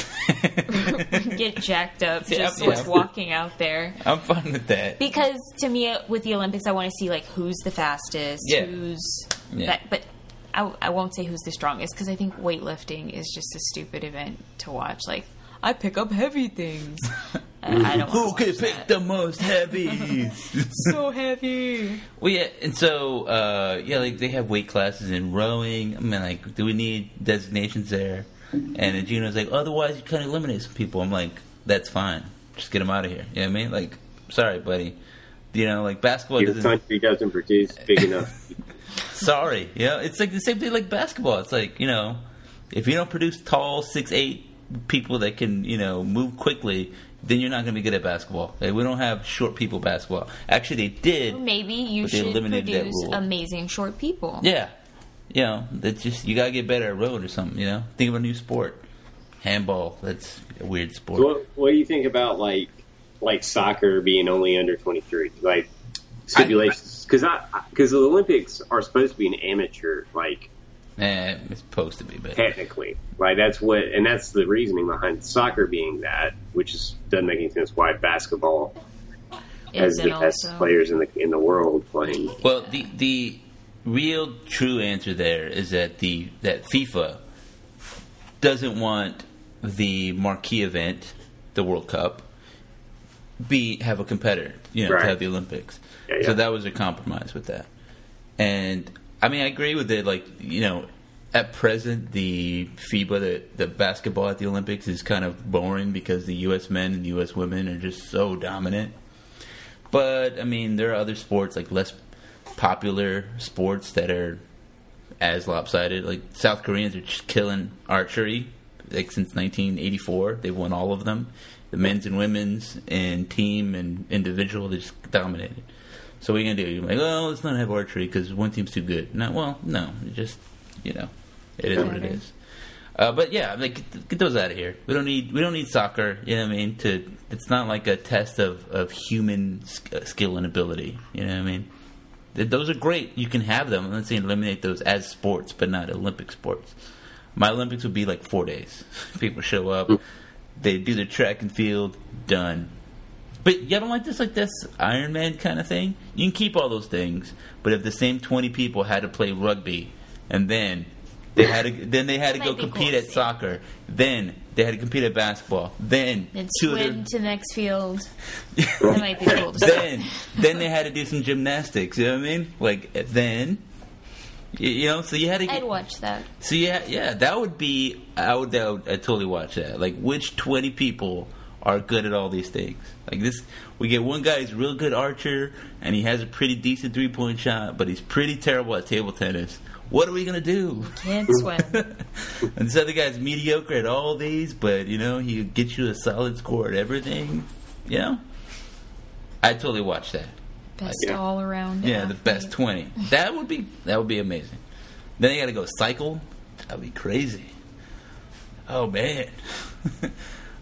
get jacked up Yeah, just yeah. like walking out there. I'm fine with that. Because to me, with the Olympics, I want to see like who's the fastest, Yeah. who's Yeah. that. But I, I won't say who's the strongest because I think weightlifting is just a stupid event to watch. Like I pick up heavy things. I, I don't. Who wanna can watch pick that. the most heavies? So heavy. Well, yeah, and so uh, yeah, like they have weight classes in rowing. I mean, like, do we need designations there? And then Gino's like, otherwise you kind of eliminate some people. I'm like, that's fine. Just get them out of here. You know what I mean? Like, sorry, buddy. You know, like basketball Your doesn't. country doesn't produce big enough. Sorry, you know, it's like the same thing like basketball. It's like, you know, if you don't produce tall six eight people that can, you know, move quickly, then you're not going to be good at basketball. Like, we don't have short people basketball. Actually, they did. Maybe you But they should eliminated that produce rule. amazing short people. Yeah, you know, that's just you gotta get better at rowing or something. You know, think of a new sport. Handball. That's a weird sport. So what, what do you think about like like soccer being only under twenty-three? Like stipulations, because I because the Olympics are supposed to be an amateur, like Eh, it's supposed to be, but technically, like that's what, and that's the reasoning behind soccer being that, which is doesn't make any sense why basketball has Isn't the best also- players in the in the world playing. well, the the real true answer there is that the that FIFA doesn't want the marquee event, the World Cup, be have a competitor, you know, Right. to have the Olympics. Yeah, yeah. So that was a compromise with that. And I mean, I agree with it. Like, you know, at present, the FIBA, the, the basketball at the Olympics is kind of boring because the U S men and U S women are just so dominant. But I mean, there are other sports, like less popular sports, that are as lopsided. Like South Koreans are just killing archery. Like since nineteen eighty-four, they've won all of them. The men's and women's and team and individual, they just dominated. So what are you gonna do? You're like, oh, let's not have archery because one team's too good. No, well, no, it just, you know, it is what it is. Uh, but yeah, like get, get those out of here. We don't need we don't need soccer. You know what I mean? To it's not like a test of of human sk- skill and ability. You know what I mean? Th- Those are great. You can have them. Let's say eliminate those as sports, but not Olympic sports. My Olympics would be like four days. People show up, they do their track and field, done. But y'all don't like this, like this Iron Man kind of thing? You can keep all those things, but if the same twenty people had to play rugby, and then they had to, then they had to That go might be compete cool at to see. soccer, then they had to compete at basketball, then And two of swim their- to the next field. That might be cool to see. then then they had to do some gymnastics. You know what I mean? Like then, you, you know. So you had to. I'd Get, watch that. so yeah, yeah, that would be. I would. That would I'd totally watch that. Like which twenty people are good at all these things? Like this, we get one guy who's a real good archer and he has a pretty decent three point shot, but he's pretty terrible at table tennis. What are we gonna do? Can't swim. And this other guy's mediocre at all these, but you know he gets you a solid score at everything. You know, I'd totally watch that. Best Yeah. all around. Yeah, the best twenty. That would be that would be amazing. Then you got to go cycle. That'd be crazy. Oh man.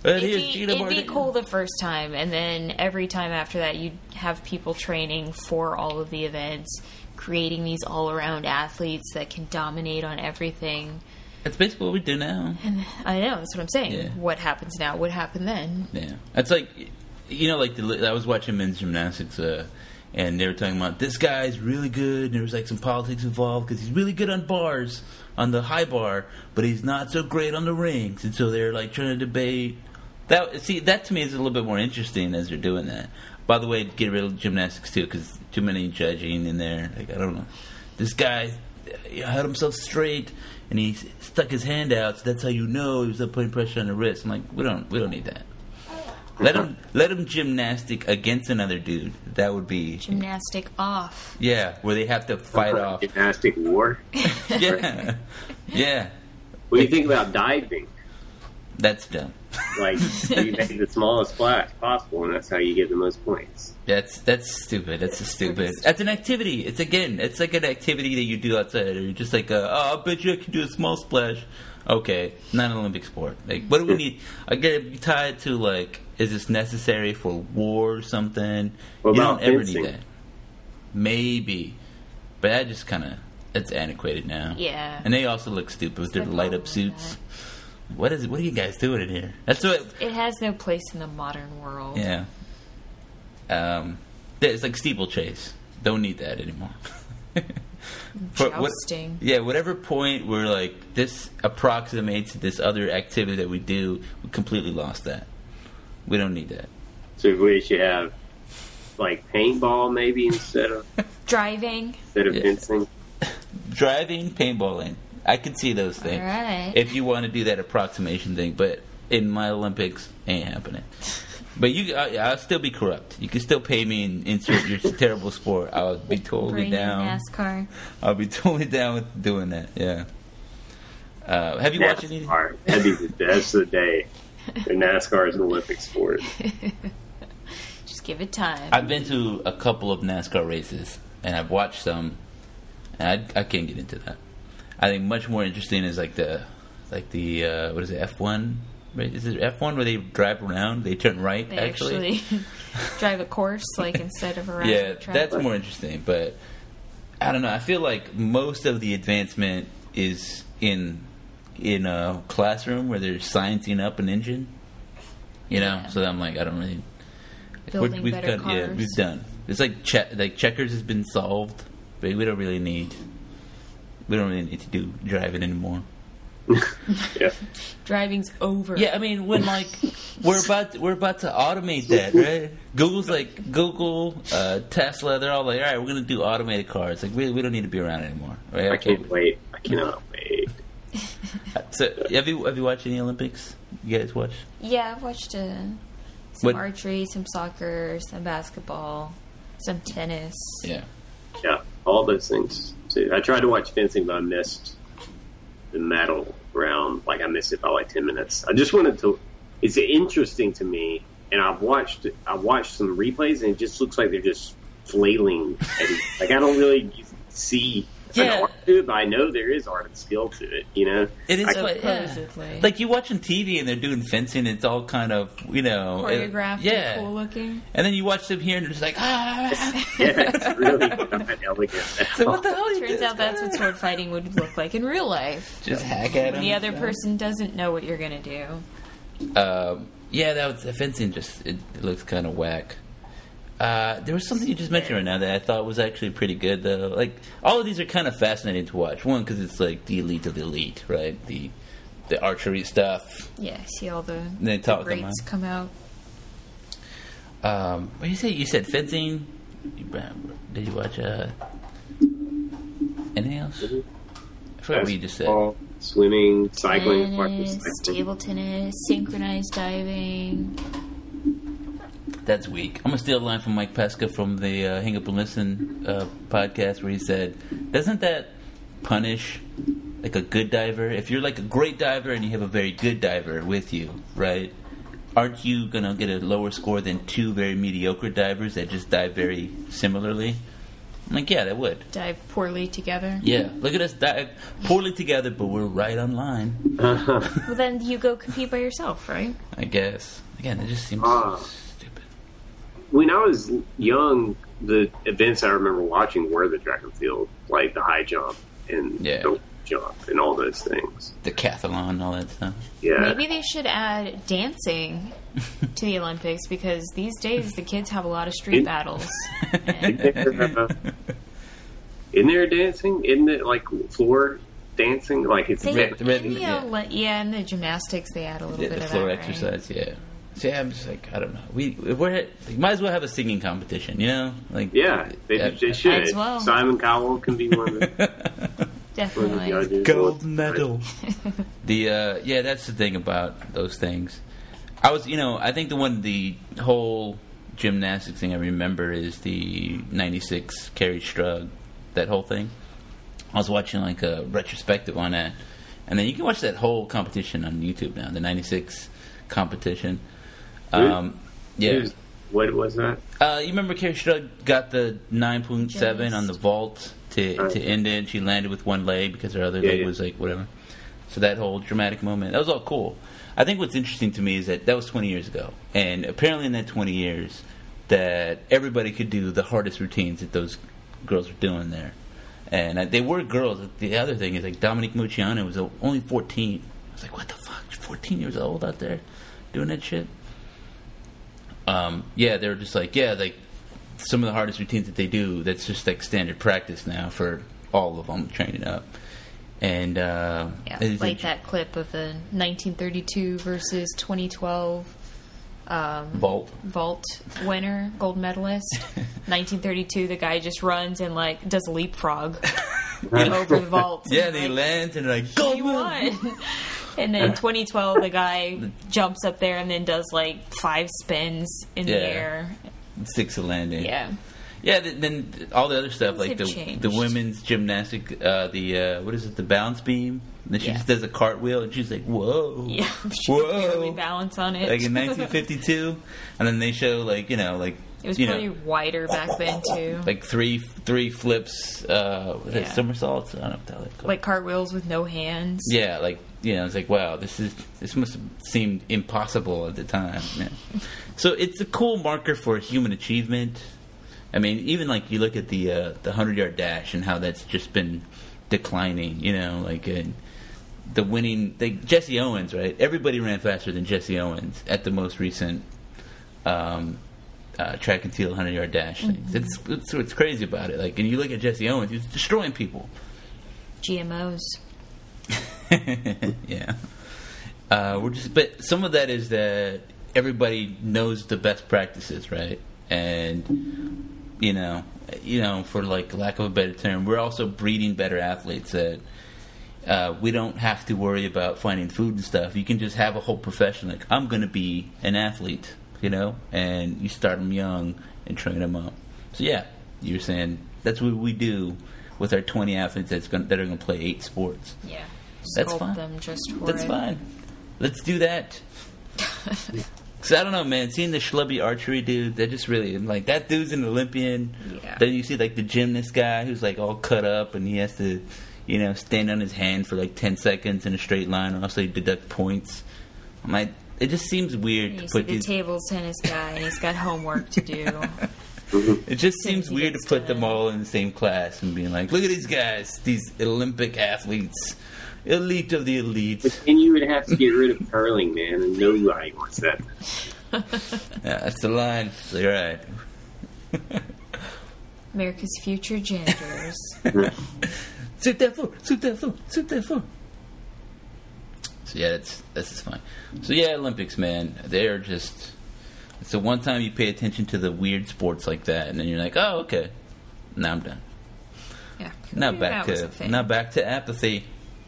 But It'd here's be, Gina it'd be Martin. cool the first time, and then every time after that, you'd have people training for all of the events, creating these all-around athletes that can dominate on everything. That's basically what we do now. And I know, that's what I'm saying. Yeah. What happens now? What happened then? Yeah, it's like, you know, like the, I was watching men's gymnastics, uh, and they were talking about this guy's really good, and there was like some politics involved because he's really good on bars, on the high bar, but he's not so great on the rings, and so they're like trying to debate. That see, that to me is a little bit more interesting as they're doing that. By the way, get rid of gymnastics too, because too many judging in there. Like I don't know, this guy he held himself straight and he stuck his hand out, so that's how you know he was putting pressure on the wrist. I'm like, we don't, we don't need that. Let him, let him gymnastic against another dude. That would be Gymnastic off. yeah, where they have to fight off. Gymnastic war. Yeah, yeah, What do you think about diving? that's dumb. Like, you make the smallest splash possible, and that's how you get the most points. That's that's stupid. That's a stupid. pretty That's an activity. It's again. It's like an activity that you do outside. Or you're just like, uh, oh, I bet you I can do a small splash. Okay, not an Olympic sport. Like, what do we need? Again, you tie it to like, is this necessary for war or something? What you about don't ever fencing? need that. Maybe, but that just kind of it's antiquated now. Yeah. and they also look stupid with their Step light over up suits. that. What is? What are you guys doing in here? That's what. It has no place in the modern world. Yeah. Um, it's like steeplechase. Don't need that anymore. For what- Jousting. yeah, whatever point where like this approximates this other activity that we do, we completely lost that. We don't need that. So we should have, like, paintball maybe instead of Driving. instead of Yeah. fencing. Driving, paintballing. I could see those things. All right. If you want to do that approximation thing, but in my Olympics, ain't happening. But you, I, I'll still be corrupt. You can still pay me and insert your terrible sport. I'll be totally Bring in down. NASCAR. I'll be totally down with doing that. Yeah. Uh, have you watched any? NASCAR. That'd be the best of the day. And NASCAR is an Olympic sport. Just give it time. I've been to a couple of NASCAR races, and I've watched some. And I, I can't get into that. I think much more interesting is like the, like the uh, what is it, F one? Right? Is it F one where they drive around? They turn right. They actually, actually, drive a course, like, instead of around yeah, the track. that's more interesting. But I don't know. I feel like most of the advancement is in in a classroom where they're sciencing up an engine. You know, Yeah. so I'm like, I don't really. Building we've better got, yeah, cars. we've done. It's like che- like checkers has been solved, but we don't really need. We don't really need to do driving anymore. Yeah. Driving's over. Yeah, I mean, when like we're about to, we're about to automate that, right? Google's like Google, uh, Tesla. They're all like, all right, we're gonna do automated cars. Like, we we don't need to be around anymore, right? I Okay. can't wait. I cannot wait. So, have you have you watched any Olympics? You guys watch? Yeah, I've watched uh, some What- archery, some soccer, some basketball, some tennis. Yeah. Yeah, all those things. So I tried to watch fencing, but I missed the medal round. Like, I missed it by like ten minutes. I just wanted to. It's interesting to me, and I've watched. I watched some replays, and it just looks like they're just flailing. At it. Like, I don't really see Yeah. an art to it, but I know there is art and skill to it. You know, It is I- like, yeah. Supposedly. Like you watching T V and they're doing fencing. It's all kind of you know it- Choreographed yeah. and cool looking. And then you watch them here and they're just like ah. yeah, it's really not elegant. So what the hell? are you Turns doing? out that's what sword fighting would look like in real life. Just hack at When them. the other person doesn't know what you're gonna do. Um, yeah, that was the fencing. Just it, it looks kind of whack. Uh, there was something you just mentioned right now that I thought was actually pretty good, though. Like all of these are kind of fascinating to watch. One, because it's like the elite of the elite, right? The the archery stuff. Yeah, see all the, They the talk them greats out. come out. Um, what did you say? You said fencing. Did you watch uh, anything else? I forgot what you just said. Basketball, swimming, cycling, Tennis, cycling. table tennis, synchronized diving. That's weak. I'm gonna steal a line from Mike Pesca from the uh, Hang Up and Listen uh, podcast, where he said, "Doesn't that punish like a good diver? If you're like a great diver and you have a very good diver with you, right? Aren't you gonna get a lower score than two very mediocre divers that just dive very similarly? I'm like, yeah, they would. Dive poorly together. Yeah, look at us dive poorly together, but we're right on line. Well, then you go compete by yourself, right? I guess. Again, it just seems Uh, stupid. When I was young, the events I remember watching were the track and field, like the high jump and Yeah. the jump and all those things. Decathlon and all that stuff. Yeah. Maybe they should add dancing to the Olympics, because these days the kids have a lot of street battles. And Isn't there dancing? Isn't it like floor dancing? Like it's they, Red- red- in the yeah. Oli- yeah, in the gymnastics they add a little Yeah, bit the of floor that, exercise, yeah. So yeah, I'm just like, I don't know. We if we're like, might as well have a singing competition, you know? Like yeah, they, yeah. they should. As well. Simon Cowell can be one of the, Right? one of the Definitely. judges. Gold medal. the uh, yeah, that's the thing about those things. I was, you know, I think the one, the whole gymnastics thing I remember is the ninety-six Carrie Strug, that whole thing. I was watching like a retrospective on that, and then you can watch that whole competition on YouTube now. The ninety-six competition. Um, yeah. Who's- What was that? Uh, you remember Carrie Strug got the nine point seven on the vault to Uh, to end it. She landed with one leg because her other Yeah, leg yeah. was like whatever. So that whole dramatic moment, that was all cool. I think what's interesting to me is that that was twenty years ago, and apparently in that twenty years, that everybody could do the hardest routines that those girls were doing there, and uh, they were girls. The other thing is like Dominique Mucciano was only fourteen. I was like, what the fuck, fourteen years old out there doing that shit. Um, yeah, they were just like, yeah, like some of the hardest routines that they do, that's just like standard practice now for all of them training up. And uh, Yeah, it's like int- that clip of the nineteen thirty-two versus twenty twelve um, vault. vault winner, gold medalist. nineteen thirty-two, the guy just runs and like does a leapfrog over the vault. Yeah, and, they like, land and they're like, go he won. And then twenty twelve, the guy jumps up there and then does like five spins in Yeah. the air. Six a landing. Yeah. Yeah, th- then all the other stuff, Things like the have changed. the women's gymnastic, uh, the uh, what is it, the balance beam. And then she Yeah. just does a cartwheel, and she's like, "Whoa, Yeah, she can barely whoa!" balance on it. Like in nineteen fifty-two, and then they show like you know like It was you probably know wider back then too. like three three flips, uh, what is it, Yeah. somersaults. I don't know what the hell they're called. Like cartwheels with no hands. Yeah, like you know, it's like wow, this is this must have seemed impossible at the time. Yeah. So it's a cool marker for human achievement. I mean, even like you look at the uh, the hundred yard dash and how that's just been declining. You know, like uh, the winning, like Jesse Owens, right? Everybody ran faster than Jesse Owens at the most recent um, uh, track and field hundred yard dash thing. Mm-hmm. It's, it's what's crazy about it. Like, and you look at Jesse Owens, he's destroying people. G M Os. Yeah. Uh, we're just, but some of that is that everybody knows the best practices, right? And you know, you know, for like lack of a better term, we're also breeding better athletes that uh, we don't have to worry about finding food and stuff. You can just have a whole profession. Like, I'm going to be an athlete, you know, and you start them young and train them up. So yeah, you're saying that's what we do with our twenty athletes that's going that are going to play eight sports. Yeah. That's Sculpt fine. them just for That's it. fine. Let's do that. Because I don't know, man. Seeing the schlubby archery dude, that just really, I'm like, that dude's an Olympian. Yeah. Then you see, like, the gymnast guy who's, like, all cut up and he has to, you know, stand on his hand for, like, ten seconds in a straight line or else they deduct points. I'm like, it just seems weird You to see put the these. table tennis guy, and he's got homework to do. It just Soon seems as he weird to gets put to them the- all in the same class and being like, look at these guys, these Olympic athletes, elite of the elite. But then you would have to get rid of curling, man, and nobody wants that. Yeah, that's the line. It's like, all right. America's future genders. Sit that floor, sit that floor, sit that floor. So yeah, that's that's just fine. So yeah, Olympics, man, they're just. It's the one time you pay attention to the weird sports like that, and then you're like, oh, okay, now I'm done. Yeah. Not Yeah, back that was a to thing. not back to apathy.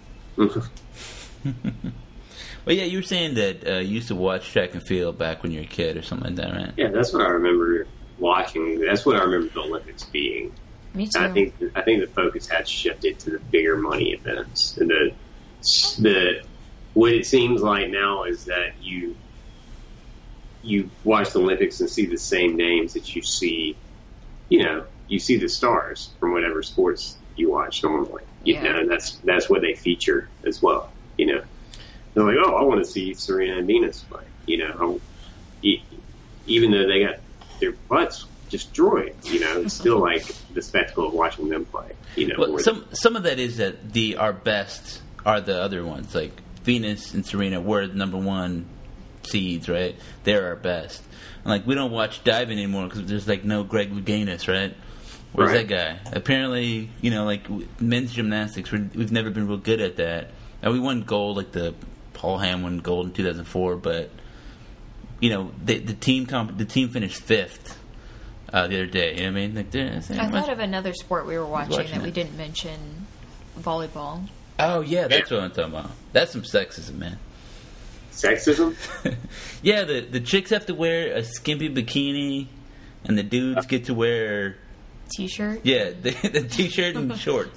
Well, yeah, you were saying that uh, you used to watch track and field back when you were a kid or something like that, right? Yeah, that's what I remember watching. That's what I remember the Olympics being. Me too. I think I think the focus had shifted to the bigger money events. And the the what it seems like now is that you you watch the Olympics and see the same names that you see, you know, you see the stars from whatever sports you watch normally. You Yeah. know, and that's that's what they feature as well. You know, they're like, oh, I want to see Serena and Venus play. You know, e- even though they got their butts destroyed, you know, it's still like the spectacle of watching them play. You know, Well, more some some of that is that the our best are the other ones. Like Venus and Serena were the number one seeds, right? They're our best. And like we don't watch diving anymore because there's like no Greg Louganis, right? Where's Right. that guy? Apparently, you know, like w- men's gymnastics, we're, we've never been real good at that. And we won gold, like the Paul Ham won gold in two thousand four, but you know, the, the team comp- the team finished fifth uh, the other day. You know what I mean? Like, they're- I thought of another sport we were watching, watching that we it. didn't mention: volleyball. Oh yeah, that's what I'm talking about. That's some sexism, man. sexism. Yeah, the the chicks have to wear a skimpy bikini, and the dudes get to wear T-shirt. yeah the, the t-shirt and shorts.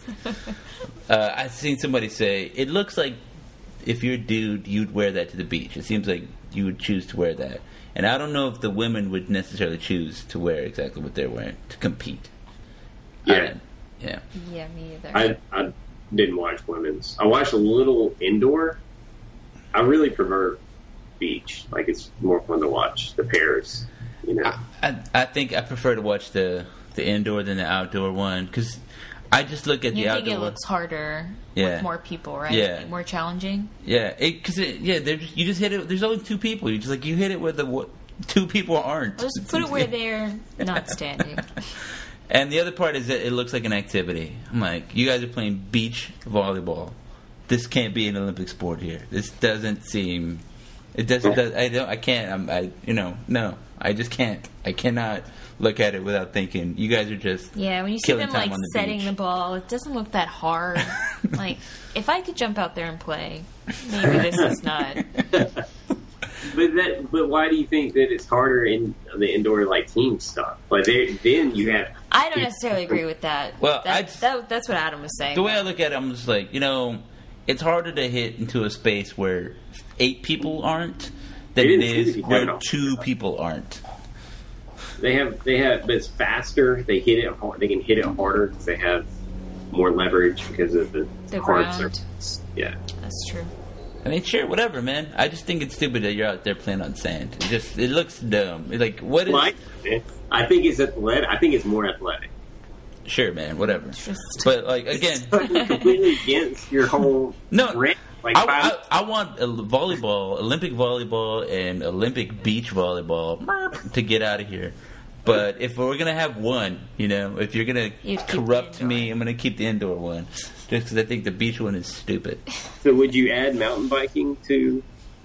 Uh, I've seen somebody say it looks like if you're a dude, you'd wear that to the beach. It seems like you would choose to wear that, and I don't know if the women would necessarily choose to wear exactly what they're wearing to compete. I Yeah. don't- yeah. Yeah, me either. I, I didn't watch women's. I watched a little indoor. I really prefer beach. Like, it's more fun to watch the pairs. You know, I I think I prefer to watch the the indoor than the outdoor one because I just look at you the think outdoor it one. looks harder Yeah. with more people, right? Yeah. Like, more challenging. Yeah, because it, yeah, they're just, you just hit it. There's only two people. You just like you hit it where the what, two people aren't. Let's put it where they're not standing. And the other part is that it looks like an activity. I'm like, you guys are playing beach volleyball. This can't be an Olympic sport here. This doesn't seem. It doesn't. Does, I don't. I can't. I'm. I. You know. No. I just can't. I cannot look at it without thinking. You guys are just. Yeah, when you see killing them time like on the setting beach. the ball, it doesn't look that hard. Like, if I could jump out there and play, maybe this is not. but that. But why do you think that it's harder in the indoor like team stuff? Like, they, then you have. I don't necessarily agree with that. Well, that, I'd- that, that's what Adam was saying. The way I look at it, I'm just like, you know, it's harder to hit into a space where eight people aren't than It it is is easy. where No. two people aren't. They have. They have. But it's faster. They hit it. Hard, they can hit it harder because they have more leverage because of the, The hard ground. surface. Yeah. That's true. I mean, sure, whatever, man. I just think it's stupid that you're out there playing on sand. It just it looks dumb. It's like, what is? Well, I, I think it's athletic. I think it's more athletic. Sure, man, whatever. Just But like again, Completely against your whole no. brand. Like, I, five, I, I want a volleyball, Olympic volleyball, and Olympic beach volleyball merp, to get out of here. But if we're gonna have one, you know, if you're gonna You'd keep the corrupt indoor. me, I'm gonna keep the indoor one, just because I think the beach one is stupid. so would you add mountain biking to?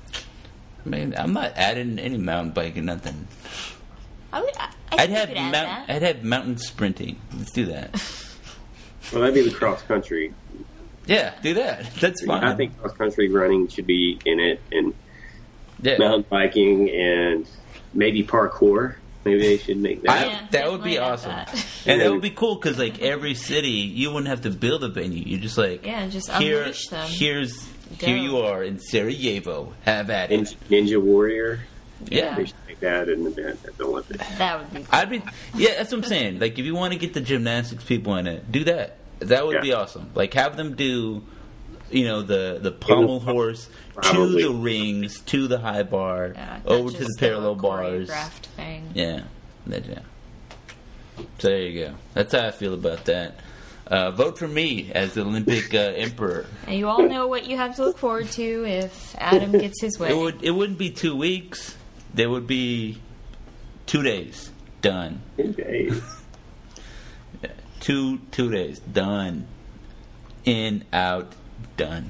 I mean, I'm not adding any mountain biking, nothing. I would. I, I I'd think have we could add mount, that. I'd have mountain sprinting. Let's do that. Well, that'd be the cross country. Yeah, do that. That's fine. I think cross country running should be in it, and yeah. mountain biking, and maybe parkour. Maybe they should make that. I- Yeah, that would be definitely add awesome. that. And that would be cool because, like, every city, you wouldn't have to build a venue. You just like, Yeah, just here, unleash them. here's Go. here you are in Sarajevo. Have at Ninja, it. Ninja Warrior. Yeah, They should make that an event at the Olympics. That would be. Cool. I'd be. Yeah, that's what I'm saying. Like, if you want to get the gymnastics people in it, do that. That would Yeah. be awesome. Like, have them do, you know, the the pommel horse to Probably. the rings, to the high bar, Yeah, not over to just the parallel little bars. choreographed thing. Yeah. That- yeah. So there you go. That's how I feel about that. Uh, vote for me as the Olympic uh, emperor. And you all know what you have to look forward to if Adam gets his way. It would. It wouldn't be two weeks. There would be two days. Done. Okay. Two two days. Done. In, out, done.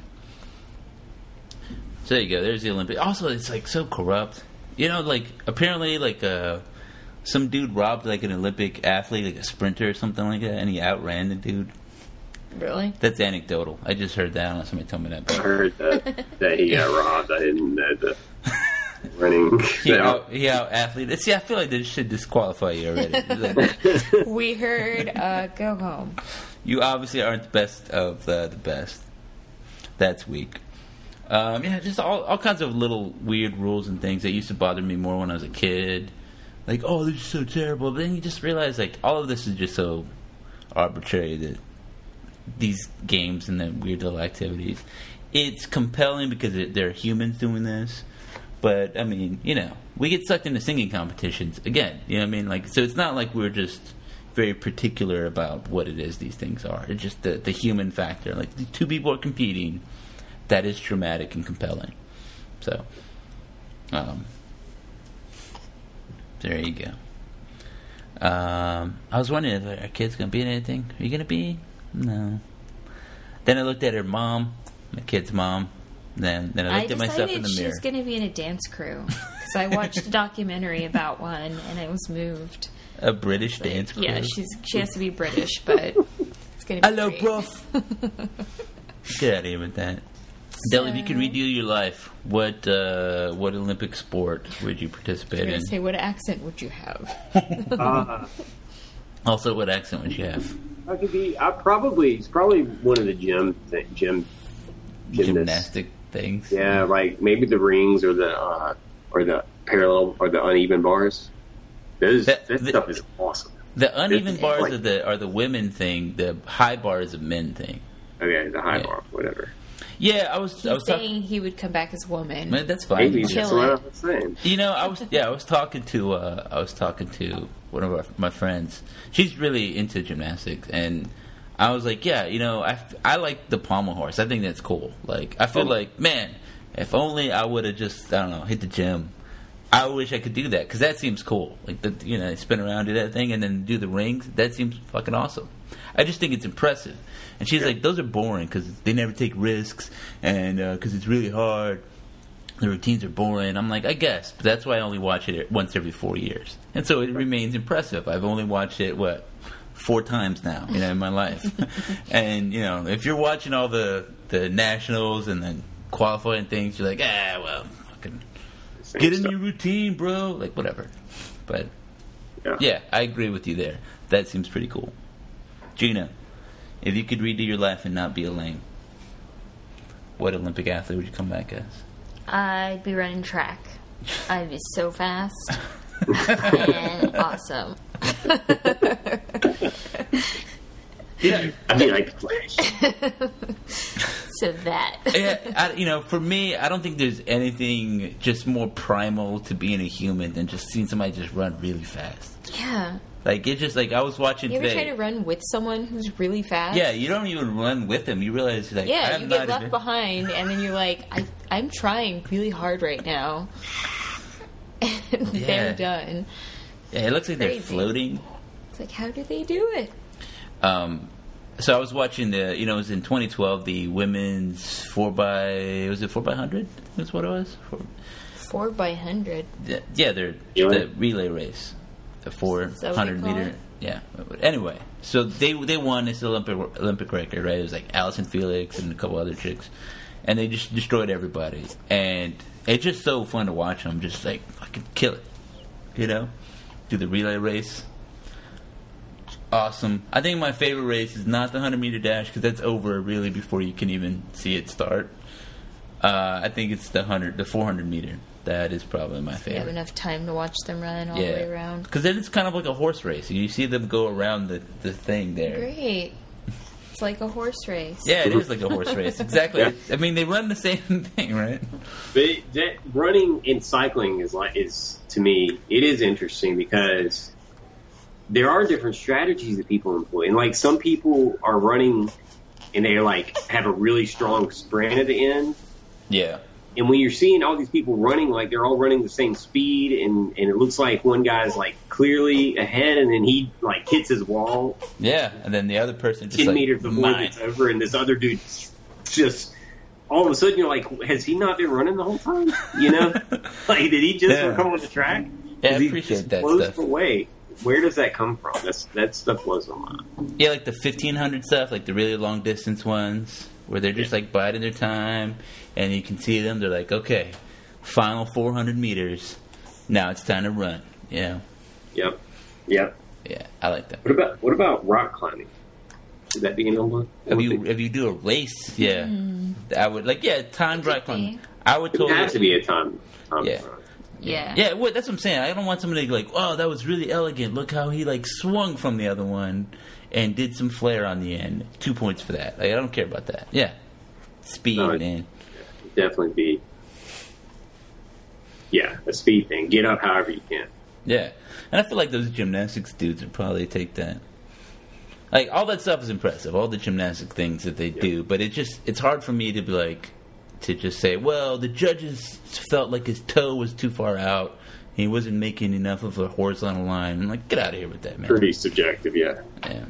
So there you go. There's the Olympic. Also, it's like so corrupt. You know, like apparently, like uh, some dude robbed like an Olympic athlete, like a sprinter or something like that, and he outran the dude. Really? That's anecdotal. I just heard that. I don't know if somebody told me that. I But heard that, that he got robbed. I didn't know the running. he out, he out athlete. See, I feel like this should disqualify you already. It's like, We heard uh, go home. you obviously aren't the best of uh, the best. That's weak. Um, yeah, just all all kinds of little weird rules and things that used to bother me more when I was a kid. like, oh, this is so terrible. But then you just realize, like, all of this is just so arbitrary, that these games and the weird little activities. It's compelling because it, they're humans doing this. But, I mean, you know, we get sucked into singing competitions again. You know what I mean? Like, so it's not like we're just very particular about what it is these things are. It's just the, the human factor. Like, the two people are competing. That is dramatic and compelling. So, um, there you go. Um, I was wondering if our kid's going to be in anything. Are you going to be? No. Then I looked at her mom, my kid's mom. Then, then I looked I at myself in the decided she mirror. was going to be in a dance crew because I watched a documentary about one and I was moved. A British dance crew? Yeah, she's she has to be British, but it's going to be Hello, great. bruv. Get out of here with that. Del, if you could redo your life, what uh, what Olympic sport would you participate You're in? going to say, what accent would you have? Uh, Also, what accent would you have? I could be. I probably. It's probably one of the gym th- gym gymnasts. Gymnastic things? Yeah, like maybe the rings or the uh, or the parallel or the uneven bars. Those That- that, the- stuff is awesome. The uneven It's bars like- are the are the women thing. The high bar is a men thing. Okay, the high Yeah. bar, whatever. Yeah, I was. I He's was talking. saying he would come back as a woman. That's fine. Maybe Kill that's what it. I was saying. You know, I was yeah, I was talking to uh, I was talking to one of our, my friends. She's really into gymnastics, and I was like, yeah, you know, I, I like the pommel horse. I think that's cool. Like, I feel Oh. like, man, if only I would have just I don't know hit the gym. I wish I could do that because that seems cool. Like the you know spin around, do that thing, and then do the rings. That seems fucking awesome. I just think it's impressive. And she's Yeah. like, those are boring because they never take risks, and because uh, it's really hard. The routines are boring. I'm like, I guess, but that's why I only watch it once every four years, and so it remains impressive. I've only watched it what four times now, you know, in my life. And you know, if you're watching all the the nationals and then qualifying things, you're like, ah, well, fucking Same get in stuff. your routine, bro. Like whatever. But Yeah. yeah, I agree with you there. That seems pretty cool. Gina, if you could redo your life and not be a lame, what Olympic athlete would you come back as? I'd be running track. I'd be so fast and awesome. Yeah, I mean, like Flash. So that. yeah, I, you know, for me, I don't think there's anything just more primal to being a human than just seeing somebody just run really fast. Yeah. Like it's just like I was watching You ever today. try to run with someone who's really fast? Yeah, you don't even run with them. You realize like Yeah, I'm you not get left even, behind, and then you're like, I, I'm trying really hard right now. And Yeah. they're done. Yeah, it looks like they're Crazy. floating. It's like, how do they do it? Um, so I was watching the, you know, it was in twenty twelve the women's four by was it four by hundred? That's what it was. Four, Four by hundred. yeah, yeah, they're Relay? the relay race, the four Is that what hundred they call meter. it? Yeah. Anyway, so they they won this Olympic Olympic record, right? It was like Allison Felix and a couple other chicks, and they just destroyed everybody. And it's just so fun to watch them, just like fucking kill it, you know, do the relay race. Awesome. I think my favorite race is not the hundred meter dash because that's over really before you can even see it start. Uh, I think it's the hundred, the four hundred meter. That is probably my You have favorite. enough time to watch them run all the way around. Because then it's kind of like a horse race. You see them go around the, the thing there. Great. It's like a horse race. Yeah, it is like a horse race. Exactly. Yeah. I mean, they run the same thing, right? But it, that running and cycling is like is to me it is interesting because there are different strategies that people employ, and like some people are running and they like have a really strong sprint at the end. Yeah. And when you're seeing all these people running, like they're all running the same speed, and, and it looks like one guy's like clearly ahead, and then he like hits his wall Yeah, and then the other person just ten like, meters before mine. it's over, and this other dude just all of a sudden you're like, has he not been running the whole time? You know, like did he just Yeah. come on the track? Yeah, I 'Cause he appreciate just that blows stuff. away. Where does that come from? That's that stuff blows my mind. Yeah, like the fifteen hundred stuff, like the really long distance ones, where they're just like biding their time, and you can see them. They're like, okay, final four hundred meters. Now it's time to run. You know? Yep, yep. Yeah, I like that. What about what about rock climbing? Would that be an Olympic? If you if you do a race, yeah, I would like yeah, timed It could rock climbing. be. I would It would totally have to be a time. time Yeah. run. Yeah. Yeah, well, that's what I'm saying. I don't want somebody to like, oh, that was really elegant. Look how he like swung from the other one and did some flair on the end. Two points for that. Like, I don't care about that. Yeah. Speed, No, man. Definitely be, yeah, a speed thing. Get up however you can. Yeah. And I feel like those gymnastics dudes would probably take that. Like, all that stuff is impressive, all the gymnastic things that they Yeah. do, but it just, it's hard for me to be like, to just say, well, the judges felt like his toe was too far out, he wasn't making enough of a horizontal line. I'm like, get out of here with that, man. Pretty subjective, yeah. Yeah.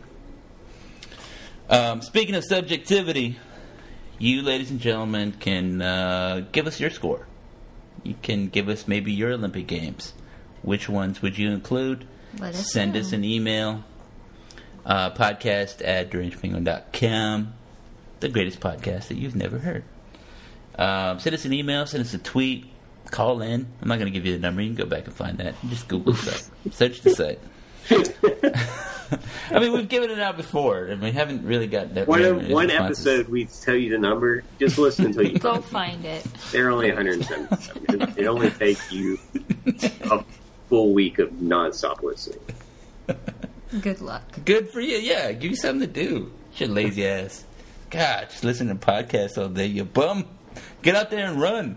Um, speaking of subjectivity, you, ladies and gentlemen, can uh, give us your score. You can give us maybe your Olympic Games. Which ones would you include? Let us Send know. us an email. Uh, podcast at deranged penguin dot com. The greatest podcast that you've never heard. Um, send us an email. Send us a tweet. Call in. I'm not going to give you the number. You can go back and find that. Just Google it. Search the site. I mean, we've given it out before, and we haven't really got that. One, many one responses. episode, we tell you the number. Just listen until you Go find it. They're only one hundred seventy-seven. It, it only takes you a full week of nonstop listening. Good luck. Good for you. Yeah, give you something to do. Your lazy ass. God, just listen to podcasts all day. You bum. Get out there and run.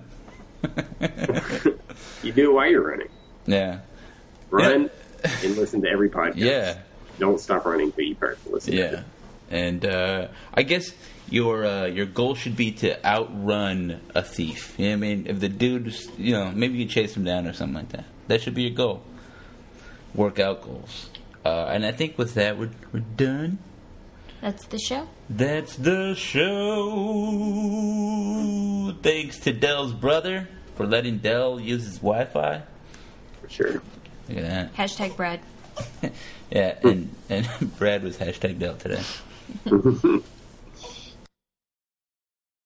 You do it while you're running. Yeah. Run and listen to every podcast. Yeah. Don't stop running until you start to listen to Yeah. it. And uh, I guess your uh, your goal should be to outrun a thief. You know what I mean? If the dude, you know, maybe you chase him down or something like that. That should be your goal. Workout goals. Uh, and I think with that, we're, we're done. That's the show. That's the show. Thanks to Dell's brother for letting Dell use his Wi-Fi. For sure. Look at that. Hashtag Brad. Yeah, and, and Brad was hashtag Dell today.